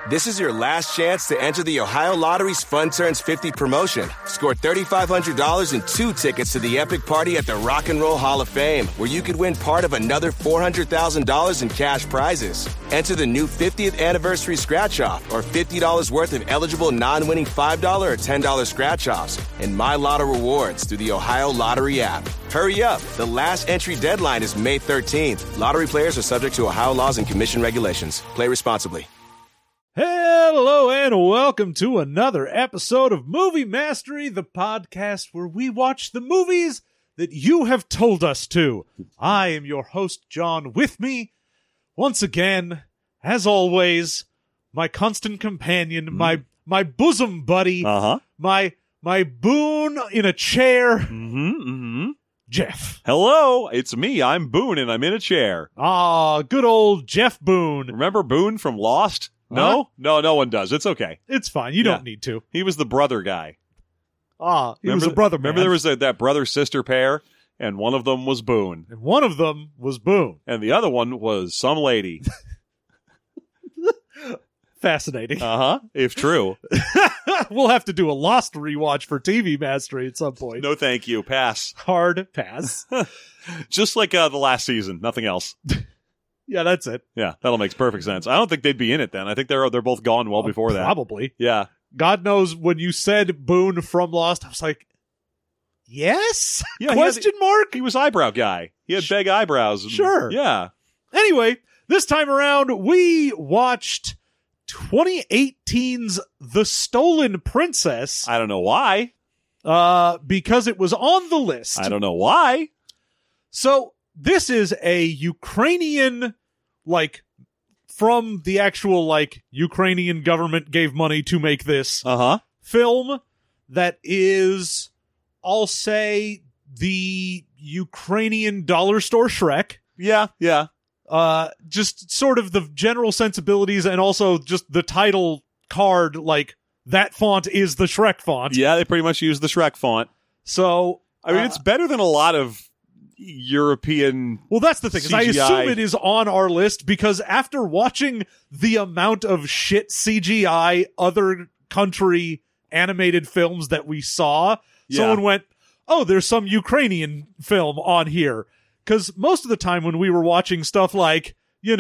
This is your last chance to enter the Ohio Lottery's Fun Turns 50 promotion. Score $3,500 and 2 tickets to the epic party at the Rock and Roll Hall of Fame, where you could win part of another $400,000 in cash prizes. Enter the new 50th anniversary scratch-off or $50 worth of eligible non-winning $5 or $10 scratch-offs and My Lotto rewards through the Ohio Lottery app. Hurry up. The last entry deadline is May 13th. Lottery players are subject to Ohio laws and commission regulations. Play responsibly. Hello and welcome to another episode of Movie Mastery, the podcast where we watch the movies that you have told us to. I am your host, John. With me, once again, as always, my constant companion, my bosom buddy, my boon in a chair, Jeff. Hello, it's me. I'm Boone, and I'm in a chair. Ah, good old Jeff Boone. Remember Boone from Lost? No? No one does. It's okay. It's fine. You don't need to. He was the brother guy. He was a brother man. Remember there was that brother-sister pair, and one of them was Boone. And one of them was Boone. And the other one was some lady. Fascinating. If true. We'll have to do a Lost rewatch for TV Mastery at some point. No thank you. Pass. Hard pass. Just like the last season. Nothing else. Yeah, that's it. Yeah, that'll make perfect sense. I don't think they'd be in it then. I think they're both gone well before that. Probably. Yeah. God knows when you said Boone from Lost, I was like, yes? Yeah, Question mark? He was eyebrow guy. He had big eyebrows. Sure. Yeah. Anyway, this time around, we watched 2018's The Stolen Princess. I don't know why. Because it was on the list. I don't know why. So, this is a Ukrainian, from the actual, Ukrainian government gave money to make this film that is, I'll say, the Ukrainian dollar store Shrek. Yeah. Just sort of the general sensibilities and also just the title card, that font is the Shrek font. Yeah, they pretty much use the Shrek font. So, I mean, it's better than a lot of European. Well, that's the thing, is I CGI. assume it is on our list because after watching the amount of shit CGI other country animated films that we saw, someone went, oh, there's some Ukrainian film on here. Because most of the time when we were watching stuff like,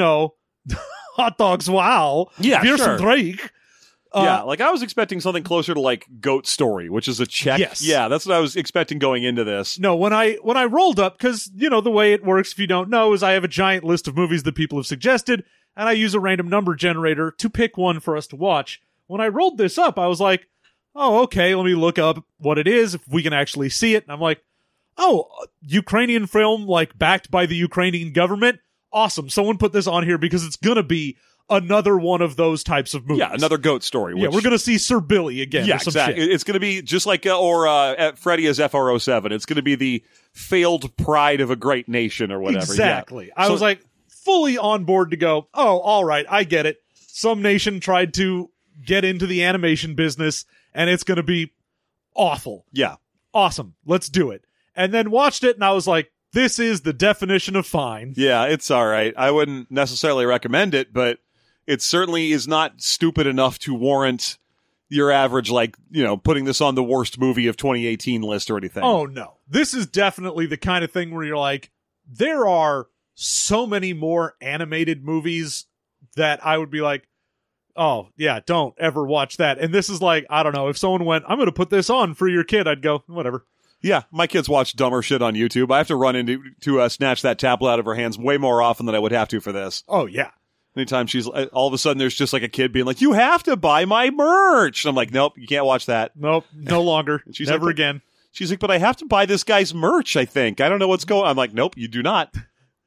Hot Dogs Wow, Beer sure. Drake. I was expecting something closer to Goat Story, which is a Czech. Yes. Yeah, that's what I was expecting going into this. No, when I rolled up, because, the way it works, if you don't know, is I have a giant list of movies that people have suggested, and I use a random number generator to pick one for us to watch. When I rolled this up, I was like, oh, okay, let me look up what it is, if we can actually see it. And I'm like, oh, Ukrainian film, backed by the Ukrainian government? Awesome. Someone put this on here because it's going to be another one of those types of movies. Yeah, another Goat Story. Yeah, we're going to see Sir Billy again. Yeah, or some exactly. shit. It's going to be just like, Freddy as FR07. It's going to be the failed pride of a great nation or whatever. Exactly. Yeah. I was fully on board to go, oh, all right, I get it. Some nation tried to get into the animation business, and it's going to be awful. Yeah. Awesome. Let's do it. And then watched it, and I was like, this is the definition of fine. Yeah, it's all right. I wouldn't necessarily recommend it, but it certainly is not stupid enough to warrant your average, putting this on the worst movie of 2018 list or anything. Oh, no. This is definitely the kind of thing where you're like, there are so many more animated movies that I would be like, oh, yeah, don't ever watch that. And this is I don't know, if someone went, I'm going to put this on for your kid, I'd go, whatever. Yeah, my kids watch dumber shit on YouTube. I have to run into to snatch that tablet out of her hands way more often than I would have to for this. Oh, yeah. Anytime she's all of a sudden there's just a kid being like, you have to buy my merch. And I'm like, nope, you can't watch that. Nope, no longer. She's never again. She's like, but I have to buy this guy's merch, I think. I don't know what's going on. I'm like, nope, you do not.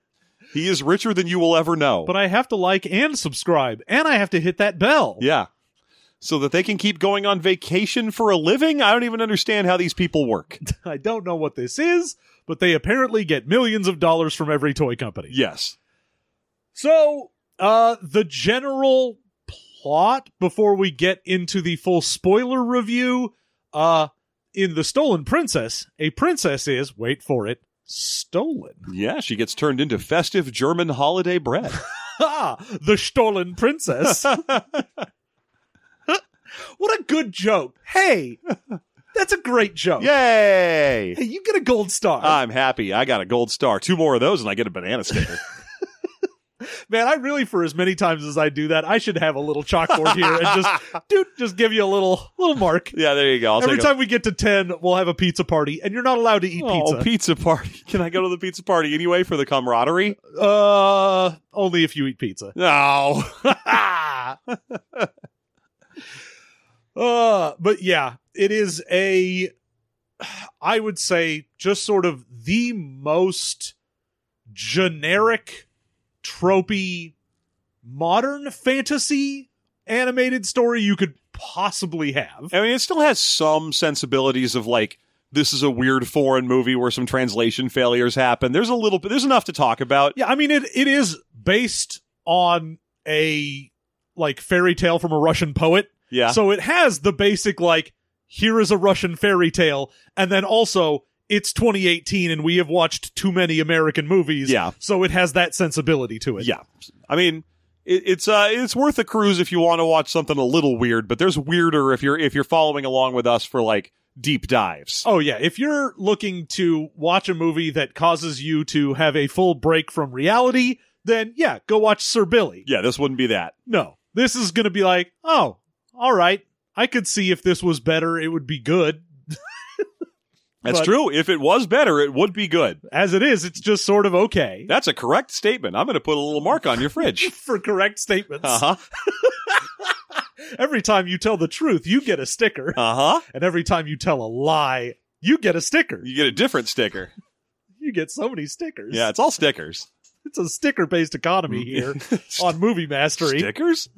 He is richer than you will ever know. But I have to and subscribe, and I have to hit that bell. Yeah. So that they can keep going on vacation for a living? I don't even understand how these people work. I don't know what this is, but they apparently get millions of dollars from every toy company. Yes. So, the general plot, before we get into the full spoiler review, in The Stolen Princess, a princess is, wait for it, stolen. Yeah, she gets turned into festive German holiday bread. Ha! The Stolen Princess. What a good joke. Hey, that's a great joke. Yay! Hey, you get a gold star. I'm happy. I got a gold star. 2 more of those and I get a banana sticker. Man, I really, for as many times as I do that, I should have a little chalkboard here and just give you a little mark. Yeah, there you go. Every time we get to 10, we'll have a pizza party, and you're not allowed to eat pizza. Oh, pizza party. Can I go to the pizza party anyway for the camaraderie? Only if you eat pizza. No. But yeah, it is I would say, just sort of the most generic, tropey, modern fantasy animated story you could possibly have. I mean, it still has some sensibilities of like, this is a weird foreign movie where some translation failures happen. There's enough to talk about. Yeah, I mean, it is based on a like fairy tale from a Russian poet. Yeah. So it has the basic like, here is a Russian fairy tale, and then also it's 2018 and we have watched too many American movies. Yeah. So it has that sensibility to it. Yeah. I mean, it's worth a cruise if you want to watch something a little weird, but there's weirder if you're following along with us for like deep dives. Oh yeah, if you're looking to watch a movie that causes you to have a full break from reality, then yeah, go watch Sir Billy. Yeah, this wouldn't be that. No. This is going to be like, oh, all right. I could see if this was better, it would be good. That's true. If it was better, it would be good. As it is, it's just sort of okay. That's a correct statement. I'm going to put a little mark on your fridge. For correct statements. Uh-huh. Every time you tell the truth, you get a sticker. Uh-huh. And every time you tell a lie, you get a sticker. You get a different sticker. You get so many stickers. Yeah, it's all stickers. It's a sticker-based economy here on Movie Mastery. Stickers?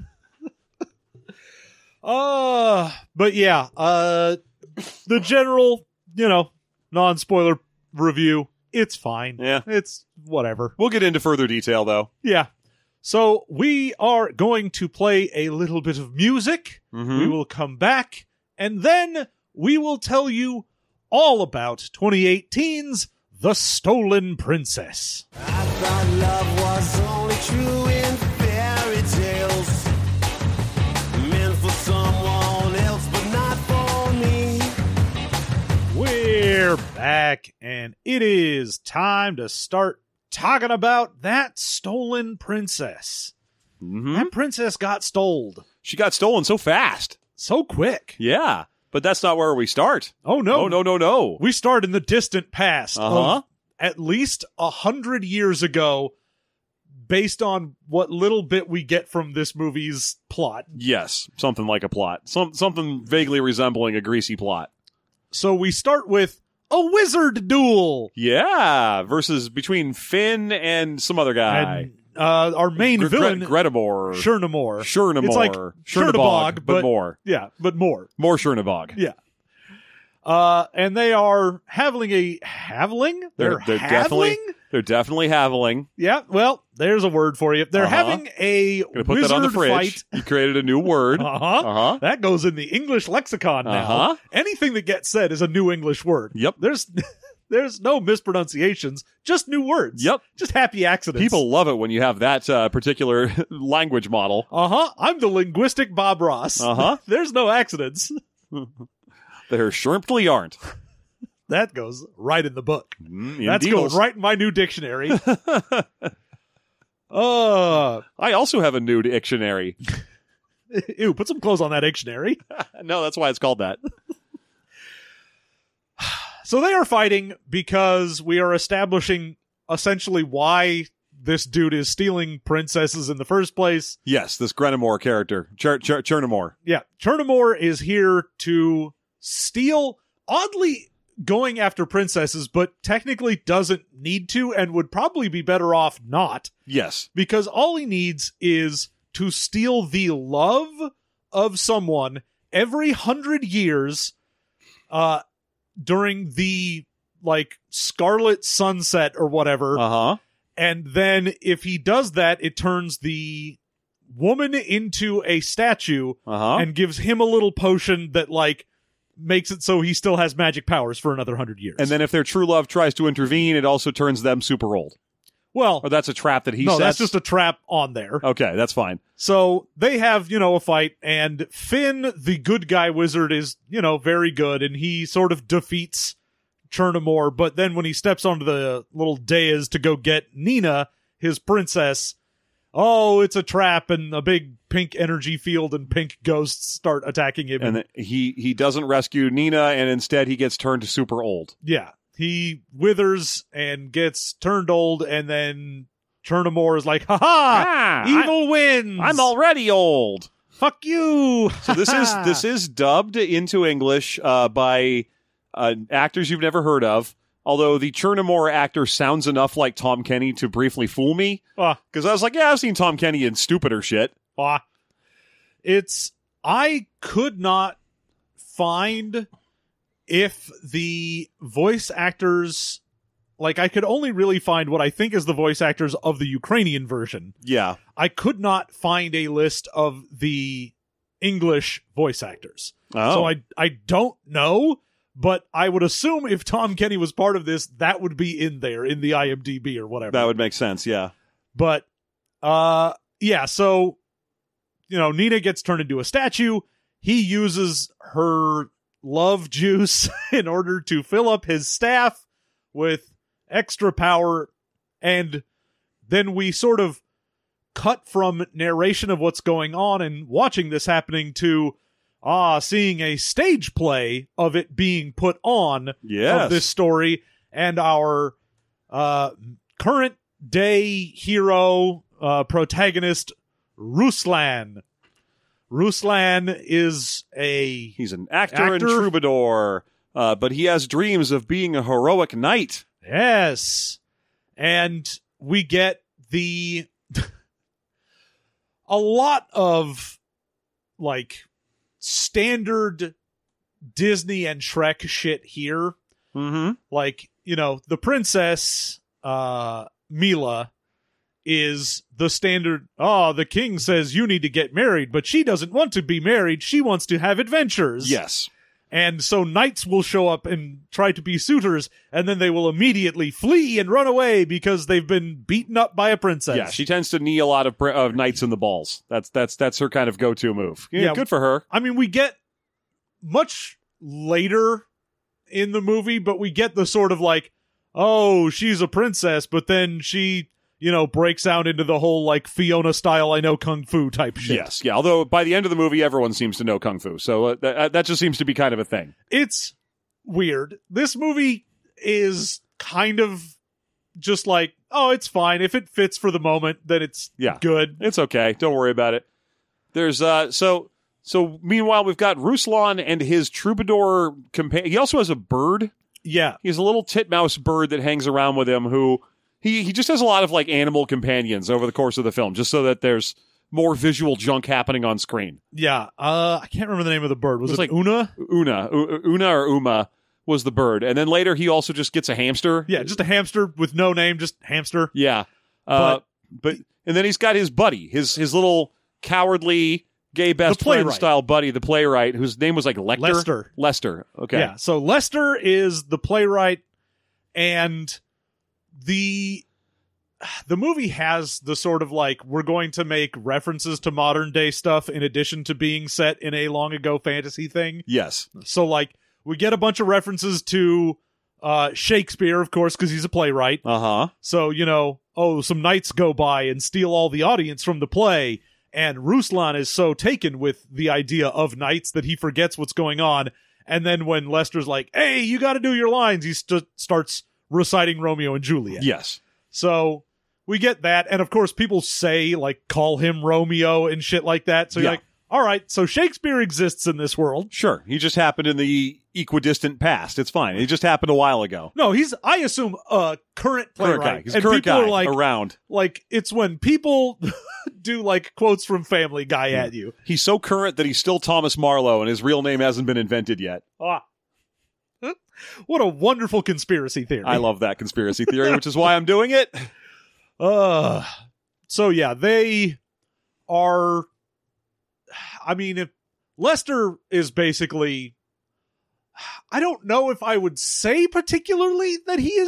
But yeah, the general, non-spoiler review, it's fine. Yeah. It's whatever. We'll get into further detail, though. Yeah. So we are going to play a little bit of music. Mm-hmm. We will come back, and then we will tell you all about 2018's The Stolen Princess. I thought love was only true in fairy tales, meant for someone else, but not for me. We're back, and it is time to start talking about that stolen princess. Mm-hmm. That princess got stoled She got stolen so fast. so quick. Yeah, but that's not where we start. Oh, no. Oh, no. We start in the distant past. Uh-huh. Of at least 100 years ago, based on what little bit we get from this movie's plot. Yes, something like a plot. Something vaguely resembling a greasy plot. So we start with a wizard duel. Yeah, versus between Finn and some other guy. And our main villain, Gretamore. Chernamore. Chernamore. It's like Chernabog, but more. Yeah, but more. More Chernabog. Yeah. And they are having a haveling? They're haveling? definitely haveling. Yeah, well, there's a word for you. They're having a Gonna put wizard that on the fridge. fight. You created a new word. Uh-huh. That goes in the English lexicon now. Uh-huh. Anything that gets said is a new English word. Yep. There's no mispronunciations, just new words. Yep. Just happy accidents. People love it when you have that particular language model. Uh-huh. I'm the linguistic Bob Ross. Uh-huh. There's no accidents. There shrimply aren't. That goes right in the book. That's Indeed. going right in my new dictionary. I also have a new dictionary. Ew, put some clothes on that dictionary. No, that's why it's called that. So they are fighting because we are establishing essentially why this dude is stealing princesses in the first place. Yes, this Gretamore character. Chernamore. Yeah, Chernamore is here to steal, oddly going after princesses, but technically doesn't need to and would probably be better off not. Yes. Because all he needs is to steal the love of someone every 100 years during the, Scarlet Sunset or whatever. Uh-huh. And then if he does that, it turns the woman into a statue and gives him a little potion that, makes it so he still has magic powers for another 100 years. And then if their true love tries to intervene, it also turns them super old. Well, Or that's a trap that he no, sets? that's just a trap on there. Okay, that's fine. So they have, a fight, and Finn, the good guy wizard, is, very good, and he sort of defeats Chernamore, but then when he steps onto the little dais to go get Nina, his princess, it's a trap, and a big pink energy field and pink ghosts start attacking him. And he doesn't rescue Nina, and instead he gets turned super old. Yeah. He withers and gets turned old, and then Chernamore is like, ha-ha! Evil wins! I'm already old. Fuck you! So this is dubbed into English by actors you've never heard of. Although the Chernamore actor sounds enough like Tom Kenny to briefly fool me. Because I was like, yeah, I've seen Tom Kenny in stupider shit. I could not find if the voice actors, I could only really find what I think is the voice actors of the Ukrainian version. Yeah. I could not find a list of the English voice actors. Oh. So I don't know, but I would assume if Tom Kenny was part of this, that would be in there in the IMDb or whatever. That would make sense, yeah. But, yeah, so, Nina gets turned into a statue. He uses her love juice in order to fill up his staff with extra power, and then we sort of cut from narration of what's going on and watching this happening to seeing a stage play of it being put on of this story, and our current day hero protagonist Ruslan. Ruslan is he's an actor and troubadour, but he has dreams of being a heroic knight. Yes. And we get a lot of standard Disney and Shrek shit here. Mm-hmm. The princess, Mila, is the standard, the king says you need to get married, but she doesn't want to be married. She wants to have adventures. Yes. And so knights will show up and try to be suitors, and then they will immediately flee and run away because they've been beaten up by a princess. Yeah, she tends to knee a lot of knights in the balls. That's her kind of go-to move. Yeah, good for her. I mean, we get much later in the movie, but we get the sort of she's a princess, but then she, breaks out into the whole Fiona style, I know kung fu type shit. Yes, yeah. Although by the end of the movie, everyone seems to know kung fu, so that just seems to be kind of a thing. It's weird. This movie is kind of just it's fine. If it fits for the moment, then it's good. It's okay. Don't worry about it. There's so meanwhile, we've got Ruslan and his troubadour companion. He also has a bird. Yeah. He has a little titmouse bird that hangs around with him who he just has a lot of animal companions over the course of the film, just so that there's more visual junk happening on screen. Yeah. I can't remember the name of the bird. Was it Una? Una or Uma was the bird. And then later he also just gets a hamster. Yeah, just a hamster with no name, just hamster. Yeah. But and then he's got his buddy, his little cowardly gay best friend style buddy, the playwright, whose name was Lecter? Lester. Okay. Yeah, so Lester is the playwright, and the movie has the sort of we're going to make references to modern day stuff in addition to being set in a long ago fantasy thing. Yes. So we get a bunch of references to Shakespeare, of course, because he's a playwright. Uh-huh. So, some knights go by and steal all the audience from the play, and Ruslan is so taken with the idea of knights that he forgets what's going on. And then when Lester's like, hey, you got to do your lines, he starts reciting Romeo and Juliet. Yes. So we get that. And of course, people say, call him Romeo and shit like that. So you're like, all right, so Shakespeare exists in this world. Sure. He just happened in the equidistant past. It's fine. It just happened a while ago. No, he's, I assume, a current playwright. Current guy. He's a current guy are around. It's when people do quotes from Family Guy at you. He's so current that he's still Thomas Marlowe and his real name hasn't been invented yet. What a wonderful conspiracy theory. I love that conspiracy theory, which is why I'm doing it. So yeah, they are, if Lester is basically, I don't know if I would say particularly that he is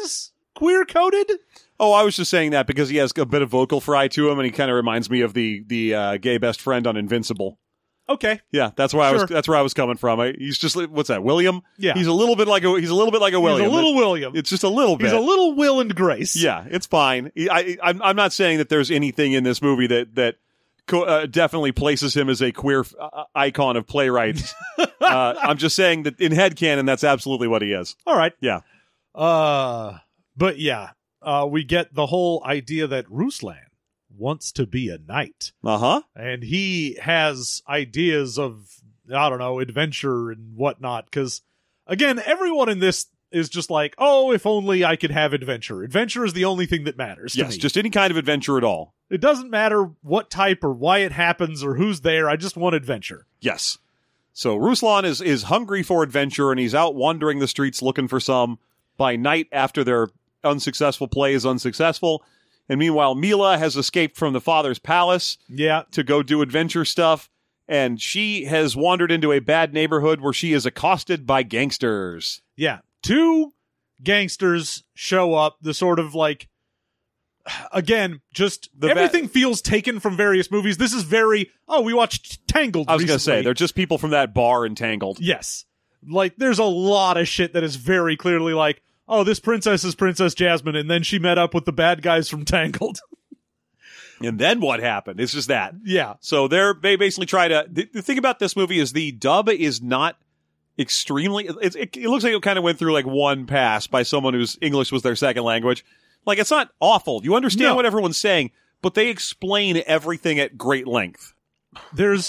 queer coded? Oh, I was just saying that because he has a bit of vocal fry to him, and he kind of reminds me of the gay best friend on Invincible. Okay. Yeah, that's where I was coming from. He's just, what's that, William? Yeah. He's a little bit like a William. He's a little William. It's just a little bit. He's a little Will and Grace. Yeah, it's fine. I'm not saying that there's anything in this movie that definitely places him as a queer icon of playwrights. I'm just saying that in headcanon, that's absolutely what he is. All right. Yeah. But yeah, we get the whole idea that Ruslan wants to be a knight. Uh-huh. And he has ideas of, I don't know, adventure and whatnot. Because, again, everyone in this is just like, oh, if only I could have adventure. Adventure is the only thing that matters to me. Yes, just any kind of adventure at all. It doesn't matter what type or why it happens or who's there. I just want adventure. Yes. So Ruslan is hungry for adventure, and he's out wandering the streets looking for some by night after their unsuccessful play is unsuccessful. And meanwhile, Mila has escaped from the father's palace to go do adventure stuff. And she has wandered into a bad neighborhood where she is accosted by gangsters. Yeah. 2 gangsters show up. The sort of like, again, just everything feels taken from various movies. This is very, we watched Tangled I was going to recently. say, they're just people from that bar in Tangled. Yes. Like, there's a lot of shit that is very clearly like, oh, this princess is Princess Jasmine, and then she met up with the bad guys from Tangled. And then what happened? It's just that. Yeah. So they basically try to... The thing about this movie is the dub is not extremely... It looks like it kind of went through like one pass by someone whose English was their second language. Like, it's not awful. You understand what everyone's saying, but they explain everything at great length. The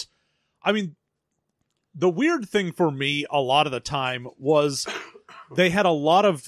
weird thing for me a lot of the time was they had a lot of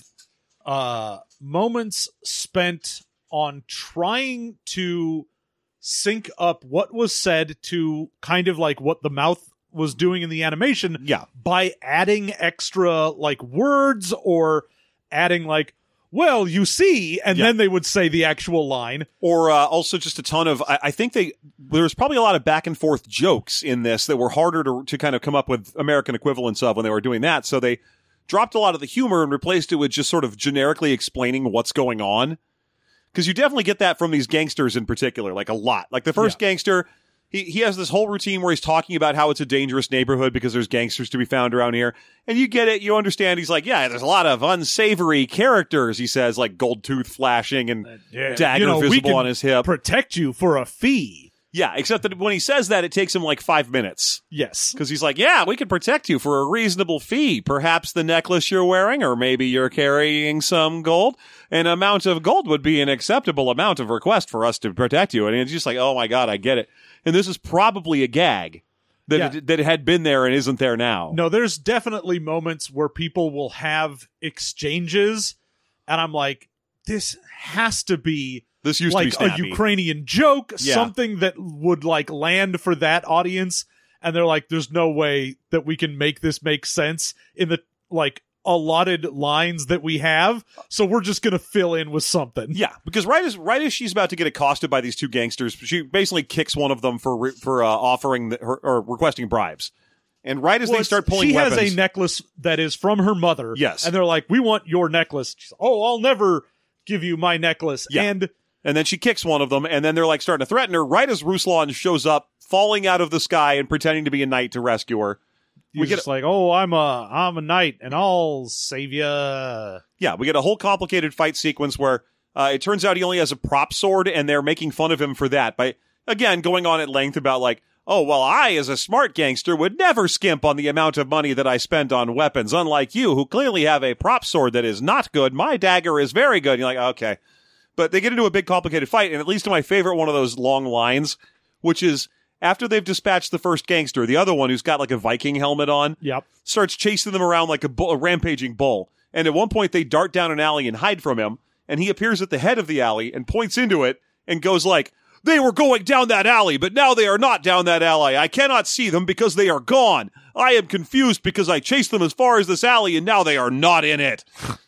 moments spent on trying to sync up what was said to kind of like what the mouth was doing in the animation by adding extra like words or adding like, well, you see, and then they would say the actual line. Or also just a ton of, I think there was probably a lot of back and forth jokes in this that were harder to kind of come up with American equivalents of when they were doing that. So they dropped a lot of the humor and replaced it with just sort of generically explaining what's going on. Because you definitely get that from these gangsters in particular, like a lot. Like the first gangster, he has this whole routine where he's talking about how it's a dangerous neighborhood because there's gangsters to be found around here. And you get it, you understand. He's like, yeah, there's a lot of unsavory characters, he says, like gold tooth flashing and dagger visible on his hip. Protect you for a fee. Yeah, except that when he says that, it takes him like 5 minutes. Yes. Because he's like, yeah, we can protect you for a reasonable fee. Perhaps the necklace you're wearing, or maybe you're carrying some gold. An amount of gold would be an acceptable amount of request for us to protect you. And it's just like, oh my God, I get it. And this is probably a gag that it had been there and isn't there now. No, there's definitely moments where people will have exchanges, and I'm like, this has to be... This used like to be snappy. A Ukrainian joke, something that would like land for that audience, and they're like, "There's no way that we can make this make sense in the like allotted lines that we have, so we're just gonna fill in with something." Yeah, because right as she's about to get accosted by these 2 gangsters, she basically kicks one of them for offering or requesting bribes. And right as they start pulling weapons, she has a necklace that is from her mother. Yes, and they're like, "We want your necklace." She's, "Oh, I'll never give you my necklace." Yeah. And then she kicks one of them, and then they're like starting to threaten her right as Ruslan shows up, falling out of the sky and pretending to be a knight to rescue her. He's just like, "Oh, I'm a knight, and I'll save you." Yeah, we get a whole complicated fight sequence where it turns out he only has a prop sword, and they're making fun of him for that by, again, going on at length about like, oh, well, I, as a smart gangster, would never skimp on the amount of money that I spend on weapons. Unlike you, who clearly have a prop sword that is not good, my dagger is very good. And you're like, okay. But they get into a big complicated fight, and it leads to my favorite one of those long lines, which is after they've dispatched the first gangster, the other one who's got like a Viking helmet on, starts chasing them around like a rampaging bull. And at one point, they dart down an alley and hide from him, and he appears at the head of the alley and points into it and goes like, "They were going down that alley, but now they are not down that alley. I cannot see them because they are gone. I am confused because I chased them as far as this alley, and now they are not in it."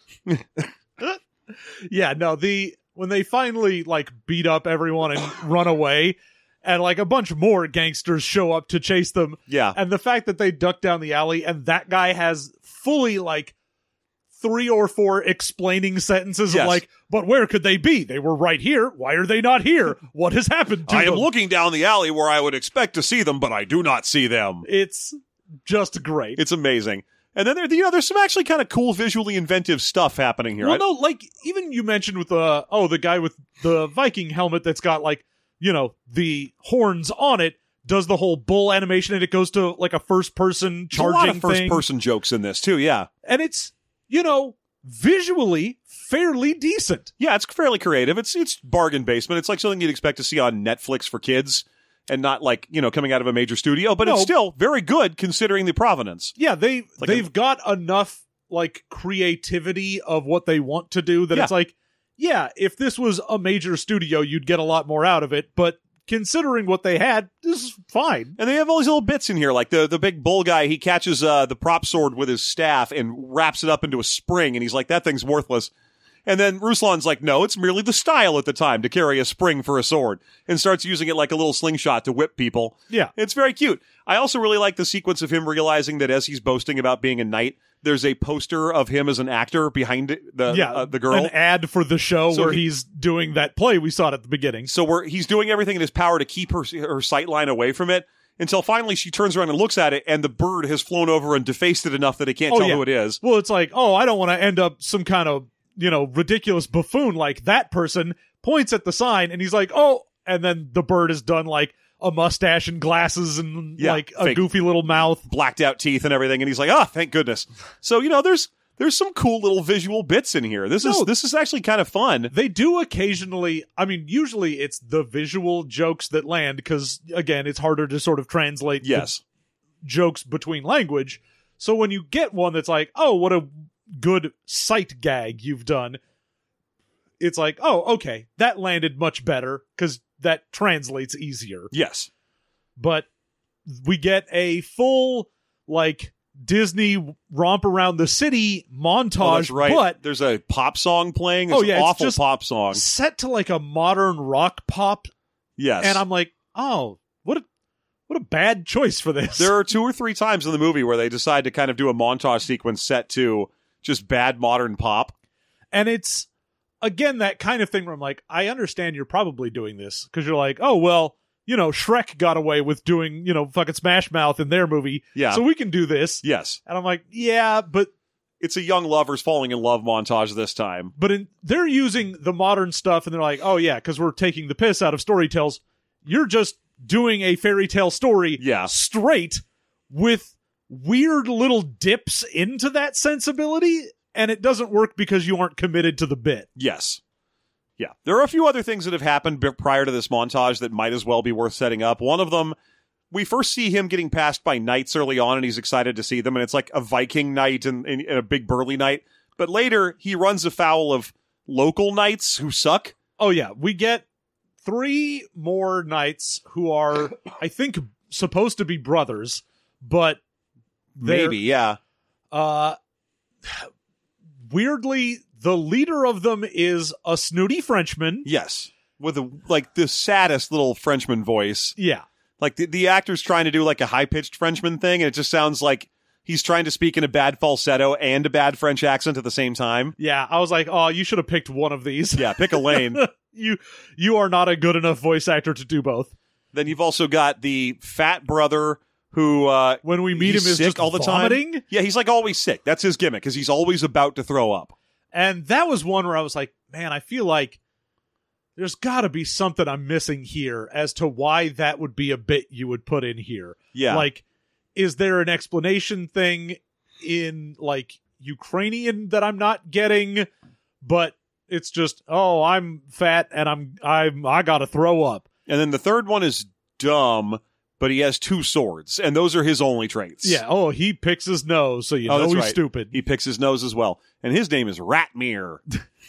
Yeah, no, when they finally like beat up everyone and run away, and like a bunch more gangsters show up to chase them. Yeah. And the fact that they duck down the alley and that guy has fully like 3 or 4 explaining sentences Yes. of like, but where could they be? They were right here. Why are they not here? What has happened to I them? am looking down the alley where I would expect to see them, but I do not see them. It's just great. It's amazing. And then there's some actually kind of cool, visually inventive stuff happening here. Well, no, like, even you mentioned with the guy with the Viking helmet that's got, like, you know, the horns on it, does the whole bull animation, and it goes to, like, a first-person charging There's a lot of thing. first-person jokes in this, too, yeah. And it's, you know, visually fairly decent. Yeah, it's fairly creative. It's bargain basement. It's like something you'd expect to see on Netflix for kids, and not like, you know, coming out of a major studio, but it's still very good considering the provenance. Yeah, they've got enough, like, creativity of what they want to do that it's like, yeah, if this was a major studio, you'd get a lot more out of it, but considering what they had, this is fine. And they have all these little bits in here, like the big bull guy, he catches the prop sword with his staff and wraps it up into a spring, and he's like, that thing's worthless. And then Ruslan's like, no, it's merely the style at the time to carry a spring for a sword, and starts using it like a little slingshot to whip people. Yeah. It's very cute. I also really like the sequence of him realizing that as he's boasting about being a knight, there's a poster of him as an actor behind it, the girl. An ad for the show So where he's doing that play we saw at the beginning. So he's doing everything in his power to keep her sight line away from it, until finally she turns around and looks at it, and the bird has flown over and defaced it enough that he can't tell who it is. Well, it's like, I don't want to end up some kind of, you know, ridiculous buffoon like that person, points at the sign, and he's like, and then the bird has done like a mustache and glasses and like a fake goofy little mouth. Blacked out teeth and everything, and he's like, thank goodness. So, you know, there's some cool little visual bits in here. This is actually kind of fun. They do occasionally, I mean, usually it's the visual jokes that land, because, again, it's harder to sort of translate the jokes between language. So when you get one that's like, what a good sight gag you've done, it's like, okay, that landed much better, because that translates easier. Yes. But we get a full, like, Disney romp around the city montage, that's right. but there's a pop song playing. It's an awful pop song set to like a modern rock pop. Yes. And I'm like, what a bad choice for this. There are 2 or 3 times in the movie where they decide to kind of do a montage sequence set to just bad modern pop. And it's, again, that kind of thing where I'm like, I understand you're probably doing this, because you're like, well, you know, Shrek got away with doing, you know, fucking Smash Mouth in their movie. Yeah. So we can do this. Yes. And I'm like, yeah, but it's a young lovers falling in love montage this time. But they're using the modern stuff, and they're like, because we're taking the piss out of storytells. You're just doing a fairy tale story straight with weird little dips into that sensibility, and it doesn't work because you aren't committed to the bit. Yes. Yeah. There are a few other things that have happened prior to this montage that might as well be worth setting up. One of them, we first see him getting passed by knights early on, and he's excited to see them, and it's like a Viking knight and a big burly knight. But later, he runs afoul of local knights who suck. Oh, yeah. We get 3 more knights who are, I think, supposed to be brothers, but maybe, yeah. Weirdly, the leader of them is a snooty Frenchman. Yes. With the saddest little Frenchman voice. Yeah. Like the actor's trying to do like a high-pitched Frenchman thing, and it just sounds like he's trying to speak in a bad falsetto and a bad French accent at the same time. Yeah, I was like, you should have picked one of these. Yeah, pick a lane. You are not a good enough voice actor to do both. Then you've also got the fat brother who, when we meet him, is sick just all the vomiting. time. Yeah, he's like always sick. That's his gimmick, because he's always about to throw up. And that was one where I was like, man, I feel like there's got to be something I'm missing here as to why that would be a bit you would put in here. Yeah. Like, is there an explanation thing in, like, Ukrainian that I'm not getting? But it's just, I'm fat and I gotta throw up. And then the third one is dumb, but he has 2 swords, and those are his only traits. Yeah, he picks his nose, so you know that's he's right. stupid. He picks his nose as well. And his name is Ratmir.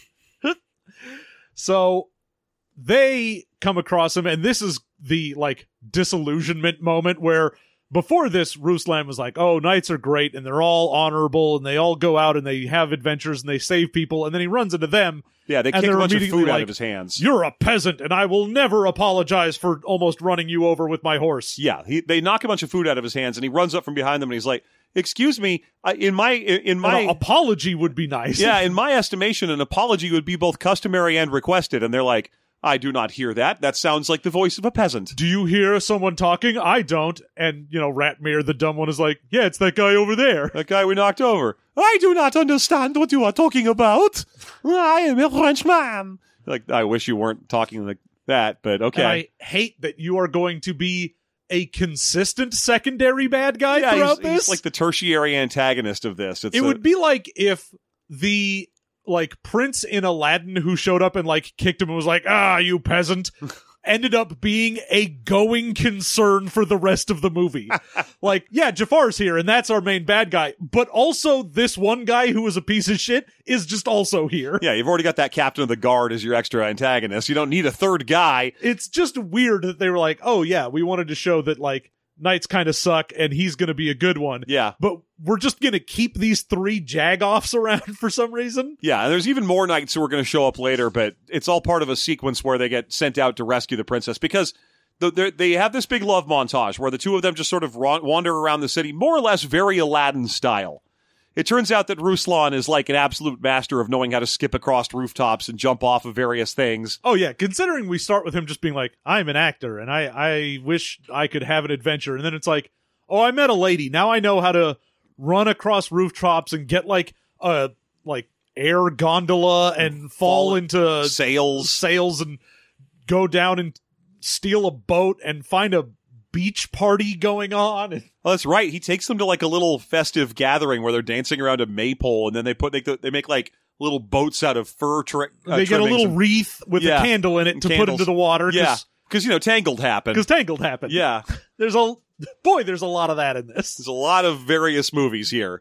So they come across him, and this is the, like, disillusionment moment where before this, Ruslan was like, oh, knights are great, and they're all honorable, and they all go out and they have adventures, and they save people, and then he runs into them. Yeah, they kick a bunch of food out of his hands. You're a peasant, and I will never apologize for almost running you over with my horse. Yeah, they knock a bunch of food out of his hands, and he runs up from behind them, and he's like, excuse me, in my an apology would be nice. Yeah, in my estimation, an apology would be both customary and requested, and they're like, I do not hear that. That sounds like the voice of a peasant. Do you hear someone talking? I don't. And, Ratmir, the dumb one, is like, yeah, it's that guy over there. That guy we knocked over. I do not understand what you are talking about. I am a Frenchman. Like, I wish you weren't talking like that, but okay. And I hate that you are going to be a consistent secondary bad guy throughout this. He's like the tertiary antagonist of this. It would be like if the prince in Aladdin who showed up and kicked him and was like, you peasant, ended up being a going concern for the rest of the movie. Jafar's here and that's our main bad guy, but also this one guy who was a piece of shit is just also here. Yeah, you've already got that captain of the guard as your extra antagonist. You don't need a third guy. It's just weird that they were like, oh yeah, we wanted to show that knights kind of suck and he's going to be a good one. Yeah. But we're just going to keep these 3 jagoffs around for some reason. Yeah, and there's even more knights who are going to show up later, but it's all part of a sequence where they get sent out to rescue the princess because they have this big love montage where the two of them just sort of wander around the city, more or less very Aladdin style. It turns out that Ruslan is like an absolute master of knowing how to skip across rooftops and jump off of various things. Oh, yeah. Considering we start with him just being like, I'm an actor and I wish I could have an adventure. And then it's like, oh, I met a lady. Now I know how to run across rooftops and get a air gondola and fall into sails and go down and steal a boat and find a beach party going on. Oh, that's right. He takes them to a little festive gathering where they're dancing around a maypole, and then they make little boats out of fur. They get a little wreath with a candle in it to put into the water. Yeah, because Tangled happened. Yeah, there's a lot of that in this. There's a lot of various movies here.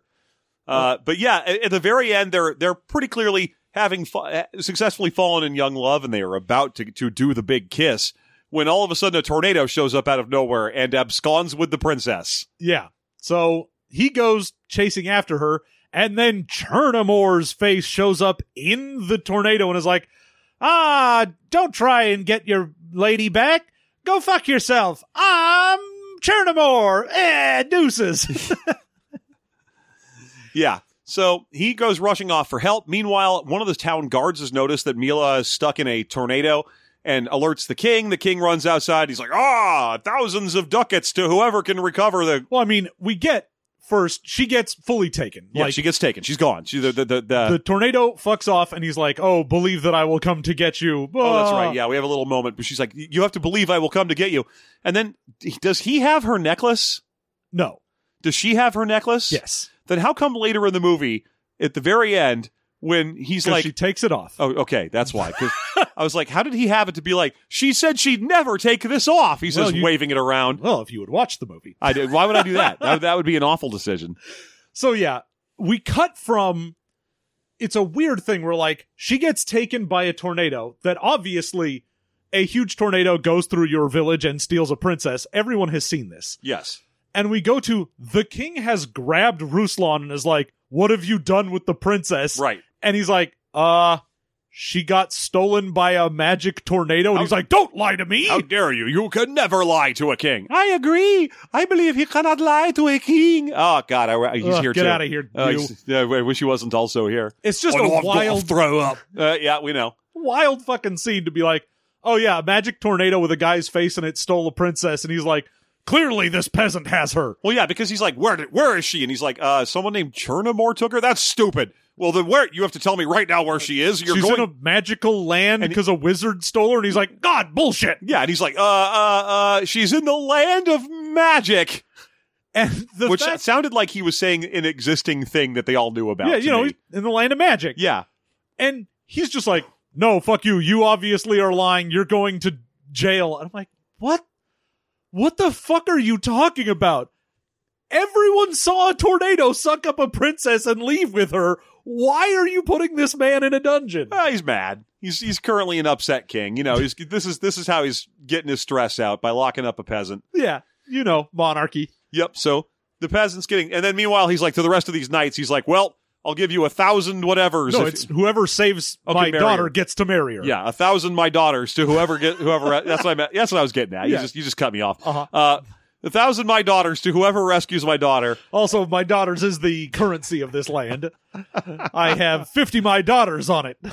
But yeah, at the very end, they're pretty clearly having successfully fallen in young love, and they are about to do the big kiss, when all of a sudden a tornado shows up out of nowhere and absconds with the princess. Yeah. So he goes chasing after her, and then Chernamor's face shows up in the tornado and is like, don't try and get your lady back. Go fuck yourself. I'm Chernamor. Deuces. Yeah. So he goes rushing off for help. Meanwhile, one of the town guards has noticed that Mila is stuck in a tornado and alerts the king. The king runs outside. He's like, thousands of ducats to whoever can recover the... Well, I mean, we get first, she gets fully taken. Yeah, she gets taken. She's gone. The tornado fucks off and he's like, oh, believe that I will come to get you. Oh, that's right. Yeah, we have a little moment, but she's like, you have to believe I will come to get you. And then, does he have her necklace? No. Does she have her necklace? Yes. Then how come later in the movie, at the very end, when he's like... she takes it off. Oh, okay, that's why. 'Cause I was like, how did he have it to be like, she said she'd never take this off? He says, waving it around. Well, if you would watch the movie. I did. Why would I do that? That would be an awful decision. So yeah, we cut from... It's a weird thing where she gets taken by a tornado that obviously a huge tornado goes through your village and steals a princess. Everyone has seen this. Yes. And we go to, the king has grabbed Ruslan and is like, what have you done with the princess? Right. And he's like, she got stolen by a magic tornado. And he's like, don't lie to me. How dare you? You could never lie to a king. I agree. I believe he cannot lie to a king. Oh, God. He's here too. Get out of here, I wish he wasn't also here. It's just a wild... throw up. Yeah, we know. Wild fucking scene to be like, oh yeah, a magic tornado with a guy's face in it stole a princess. And he's like, clearly this peasant has her. Well, yeah, because he's like, where is she? And he's like, someone named Chernamor took her? That's stupid. Well, then you have to tell me right now where she is. She's in a magical land because a wizard stole her. And he's like, God, bullshit. Yeah, and he's like, she's in the land of magic. And which sounded like he was saying an existing thing that they all knew about. Yeah, in the land of magic. Yeah. And he's just like, no, fuck you. You obviously are lying. You're going to jail. And I'm like, what? What the fuck are you talking about? Everyone saw a tornado suck up a princess and leave with her. Why are you putting this man in a dungeon? He's mad. He's currently an upset king. This is how he's getting his stress out, by locking up a peasant. Yeah, monarchy. Yep. So the peasant's getting, and then meanwhile he's like, to the rest of these knights, he's like, well, I'll give you 1,000 whatevers. No, it's whoever saves my daughter gets to marry her. Yeah, 1,000 my daughters to whoever. That's what I meant. That's what I was getting at. Yeah. You just cut me off. 1,000 my daughters to whoever rescues my daughter. Also, my daughters is the currency of this land. I have 50 my daughters on it.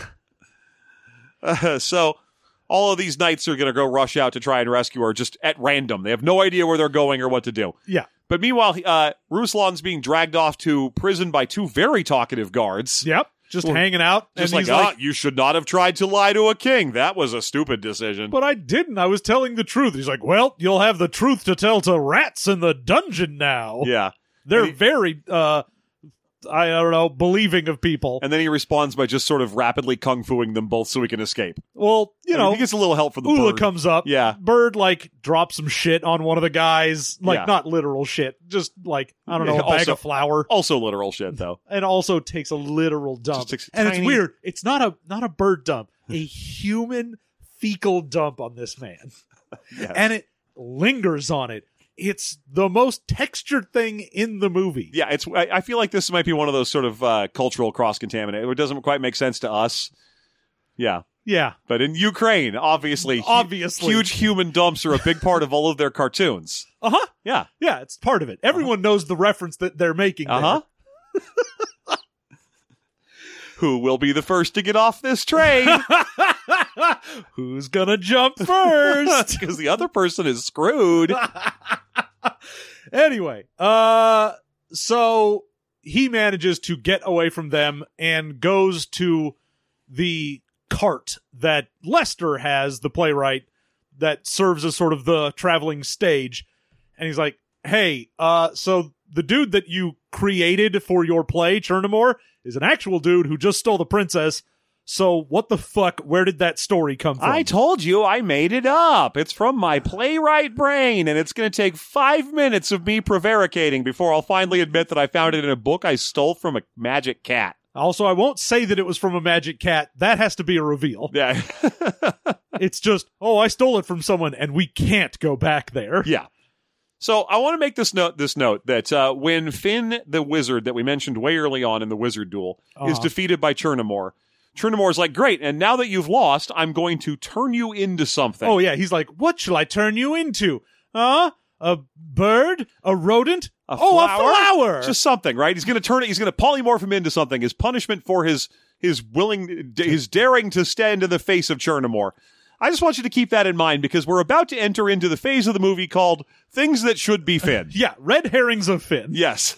So all of these knights are going to go rush out to try and rescue her just at random. They have no idea where they're going or what to do. Yeah. But meanwhile, Ruslan's being dragged off to prison by 2 very talkative guards. Yep. Just hanging out. Just and like, you should not have tried to lie to a king. That was a stupid decision. But I didn't. I was telling the truth. He's like, well, you'll have the truth to tell to rats in the dungeon now. Yeah. They're very, I don't know, believing of people. And then he responds by just sort of rapidly kung-fuing them both so he can escape. Well, you know, he gets a little help from the Ula bird. comes up. Yeah. Bird, like, drops some shit on one of the guys. Like, Yeah. not literal shit. Just, like, I don't know, a bag of flour. Also literal shit, though. And also takes a literal dump. Just takes a and it's tiny- weird. It's not a bird dump. A human fecal dump on this man. Yes. And it lingers on it. It's the most textured thing in the movie. Yeah, I feel like this might be one of those sort of cultural cross-contaminate. It doesn't quite make sense to us. Yeah. Yeah. But in Ukraine, obviously, huge human dumps are a big part of all of their cartoons. Uh-huh. Yeah. Yeah, it's part of it. Everyone knows the reference that they're making there. Uh-huh. Who will be the first to get off this train? Who's gonna jump first? Because the other person is screwed. Anyway, so he manages to get away from them and goes to the cart that Lester has, the playwright, that serves as sort of the traveling stage. And he's like, hey, so the dude that you created for your play, Chernomore, is an actual dude who just stole the princess. So what the fuck? Where did that story come from? I told you I made it up. It's from my playwright brain, and it's going to take 5 minutes of me prevaricating before I'll finally admit that I found it in a book I stole from a magic cat. Also, I won't say that it was from a magic cat. That has to be a reveal. Yeah. It's just, oh, I stole it from someone, and we can't go back there. Yeah. So I want to make this note that when Finn the wizard that we mentioned way early on in the wizard duel is defeated by Chernomore is like, great, and now that you've lost, I'm going to turn you into something. Oh, yeah, he's like, what shall I turn you into? A bird? A rodent? A flower? Just something, right? He's going to polymorph him into something. His punishment for his daring to stand in the face of Chernomore. I just want you to keep that in mind because we're about to enter into the phase of the movie called Things That Should Be Finn. Yeah, red herrings of Finn. Yes.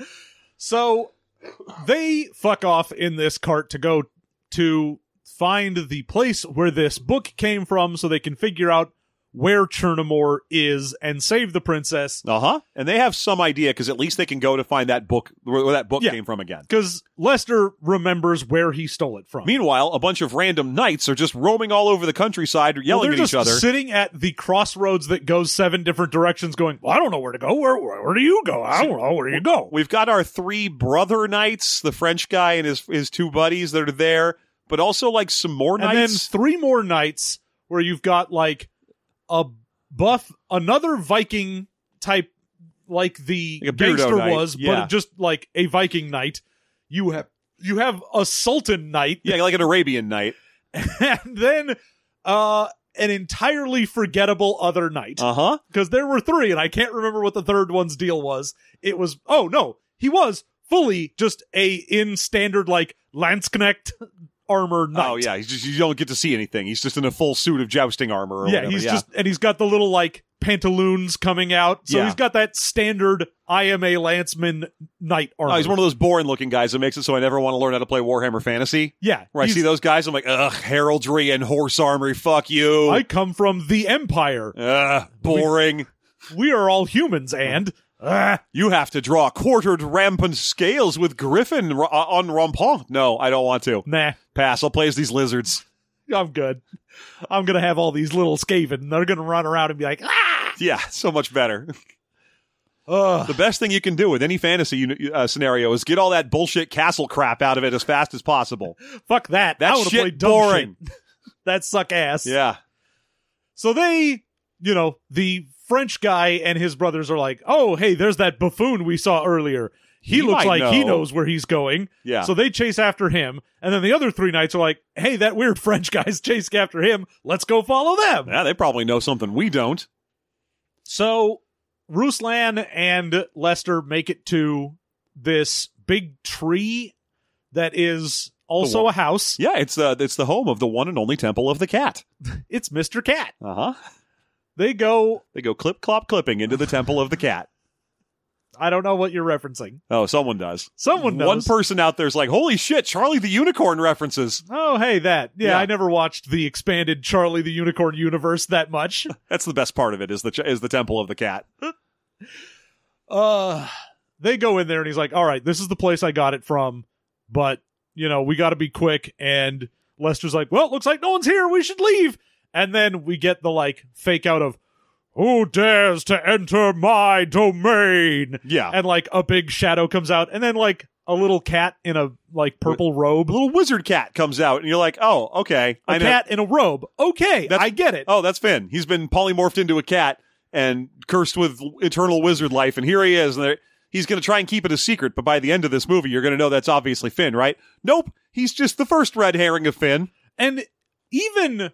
So they fuck off in this cart to go to find the place where this book came from so they can figure out where Chernomore is and save the princess. Uh-huh. And they have some idea because at least they can go to find that book, where that book came from again. Because Lester remembers where he stole it from. Meanwhile, a bunch of random knights are just roaming all over the countryside, yelling at each other. They're just sitting at the crossroads that goes 7 different directions going, well, I don't know where to go. Where do you go? I don't know. Where do you go? We've got our 3 brother knights, the French guy and his 2 buddies that are there, but also like some more knights. And then 3 more knights where you've got like a buff, another Viking type, like the gangster was, but just like a Viking knight. You have a Sultan knight. Yeah, like an Arabian knight. And then an entirely forgettable other knight. Uh-huh. Because there were 3, and I can't remember what the third one's deal was. It was, he was fully just in standard, like, Landsknecht armor knight. Oh, yeah, you don't get to see anything. He's just in a full suit of jousting armor or whatever. And he's got the little, like, pantaloons coming out. So he's got that standard I am a lanceman knight armor. Oh, he's one of those boring-looking guys that makes it so I never want to learn how to play Warhammer Fantasy. Yeah. Where I see those guys, I'm like, ugh, heraldry and horse armor, fuck you. I come from the Empire. Boring. We are all humans, and... You have to draw quartered rampant scales with Griffin on rampant. No, I don't want to. Nah. Pass. I'll play as these lizards. I'm good. I'm going to have all these little Skaven. They're going to run around and be like, ah! Yeah, so much better. The best thing you can do with any fantasy scenario is get all that bullshit castle crap out of it as fast as possible. Fuck that. I want to play dumb boring. shit. That suck ass. Yeah. So they, the French guy and his brothers are like, oh, hey, there's that buffoon we saw earlier. He looks like he knows where he's going. Yeah. So they chase after him. And then the other 3 knights are like, hey, that weird French guy's chasing after him. Let's go follow them. Yeah, they probably know something we don't. So Ruslan and Lester make it to this big tree that is also a house. Yeah, it's the home of the one and only Temple of the Cat. It's Mr. Cat. Uh-huh. They go clip, clop, clipping into the Temple of the Cat. I don't know what you're referencing. Oh, someone does. Someone knows. One person out there's like, holy shit, Charlie the Unicorn references. Oh, hey, that. Yeah, I never watched the expanded Charlie the Unicorn universe that much. That's the best part of it, is the Temple of the Cat. They go in there and he's like, all right, this is the place I got it from, but, we got to be quick. And Lester's like, well, it looks like no one's here. We should leave. And then we get the, fake out of, who dares to enter my domain? Yeah. And, a big shadow comes out. And then, a little cat in a, purple robe. A little wizard cat comes out. And you're like, oh, okay. A cat in a robe. Okay, I get it. Oh, that's Finn. He's been polymorphed into a cat and cursed with eternal wizard life. And here he is. And he's going to try and keep it a secret. But by the end of this movie, you're going to know that's obviously Finn, right? Nope. He's just the first red herring of Finn. And even,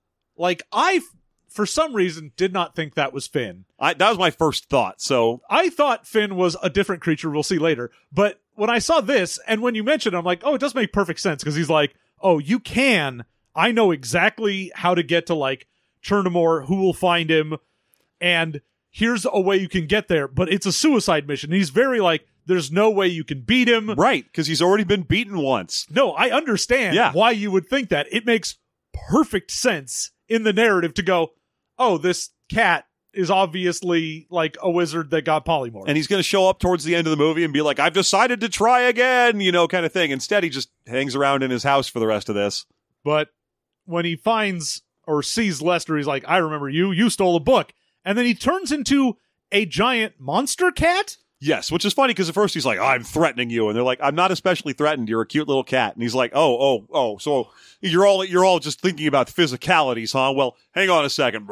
I, for some reason, did not think that was Finn. That was my first thought, so... I thought Finn was a different creature, we'll see later. But when I saw this, and when you mentioned it, I'm like, oh, it does make perfect sense, because he's like, oh, you can. I know exactly how to get to, Chernamore, who will find him, and here's a way you can get there, but it's a suicide mission. And he's very there's no way you can beat him. Right, because he's already been beaten once. No, I understand why you would think that. It makes perfect sense in the narrative to go, oh, this cat is obviously a wizard that got polymorphed. And he's going to show up towards the end of the movie and be like, I've decided to try again, kind of thing. Instead, he just hangs around in his house for the rest of this. But when he finds or sees Lester, he's like, I remember you. You stole a book. And then he turns into a giant monster cat? Yes, which is funny because at first he's like, I'm threatening you. And they're like, I'm not especially threatened. You're a cute little cat. And he's like, oh. So you're all just thinking about physicalities, huh? Well, hang on a second.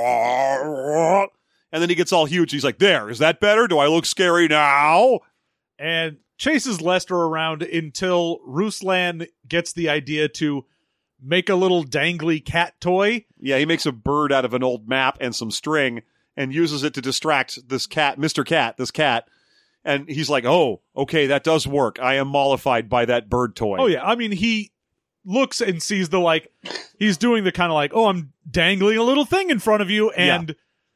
And then he gets all huge. He's like, there, is that better? Do I look scary now? And chases Lester around until Ruslan gets the idea to make a little dangly cat toy. Yeah, he makes a bird out of an old map and some string and uses it to distract this cat, Mr. Cat, this cat. And he's like, oh, okay, that does work. I am mollified by that bird toy. Oh, yeah. I mean, he looks and sees the, he's doing the kind of oh, I'm dangling a little thing in front of you. And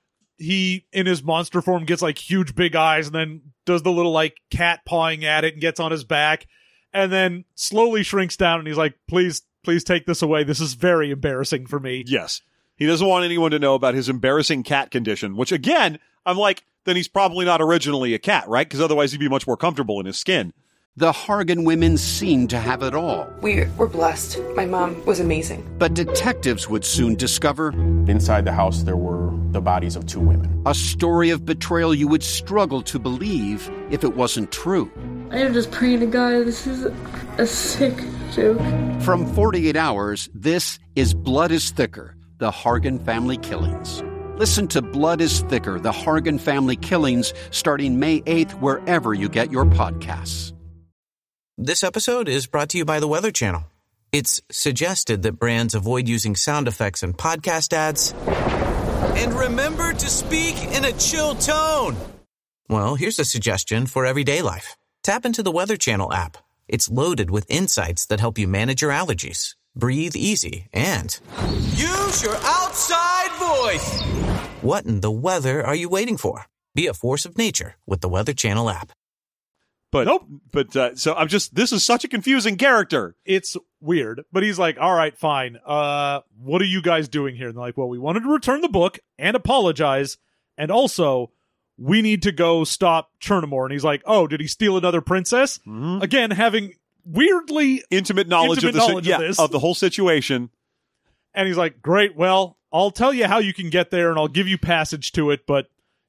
he, in his monster form, gets, huge big eyes and then does the little, cat pawing at it and gets on his back. And then slowly shrinks down and he's like, please take this away. This is very embarrassing for me. Yes. He doesn't want anyone to know about his embarrassing cat condition, which, again, I'm like, then he's probably not originally a cat, right? Because otherwise he'd be much more comfortable in his skin. The Hargan women seemed to have it all. We're blessed. My mom was amazing. But detectives would soon discover... Inside the house, there were the bodies of 2 women. A story of betrayal you would struggle to believe if it wasn't true. I am just praying to God, this is a sick joke. From 48 Hours, this is Blood is Thicker, the Hargan family killings. Listen to Blood is Thicker, the Hargan family killings, starting May 8th, wherever you get your podcasts. This episode is brought to you by the Weather Channel. It's suggested that brands avoid using sound effects in podcast ads. And remember to speak in a chill tone. Well, here's a suggestion for everyday life. Tap into the Weather Channel app. It's loaded with insights that help you manage your allergies, breathe easy, and use your outside voice. What in the weather are you waiting for? Be a force of nature with the Weather Channel app. But nope. So I'm just, this is such a confusing character. It's weird, but he's like, all right, fine. What are you guys doing here? And they're like, well, we wanted to return the book and apologize. And also we need to go stop Chernamore. And he's like, oh, did he steal another princess? Mm-hmm. Again, having weirdly intimate knowledge of this. Of the whole situation. And he's like, great, well, I'll tell you how you can get there and I'll give you passage to it, but,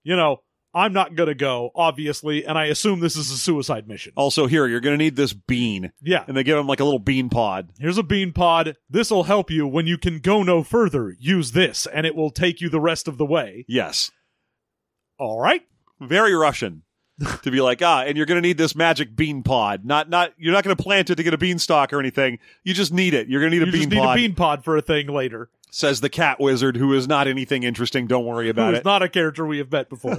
I'm not going to go, obviously, and I assume this is a suicide mission. Also, here, you're going to need this bean. Yeah. And they give him like a little bean pod. Here's a bean pod. This will help you when you can go no further. Use this, and it will take you the rest of the way. Yes. all right. Very Russian. To be like, and you're going to need this magic bean pod. You're not going to plant it to get a beanstalk or anything. You just need it. You're going to need a bean pod. Need a bean pod for a thing later. Says the cat wizard, who is not anything interesting. Don't worry about it. Who's not a character we have met before.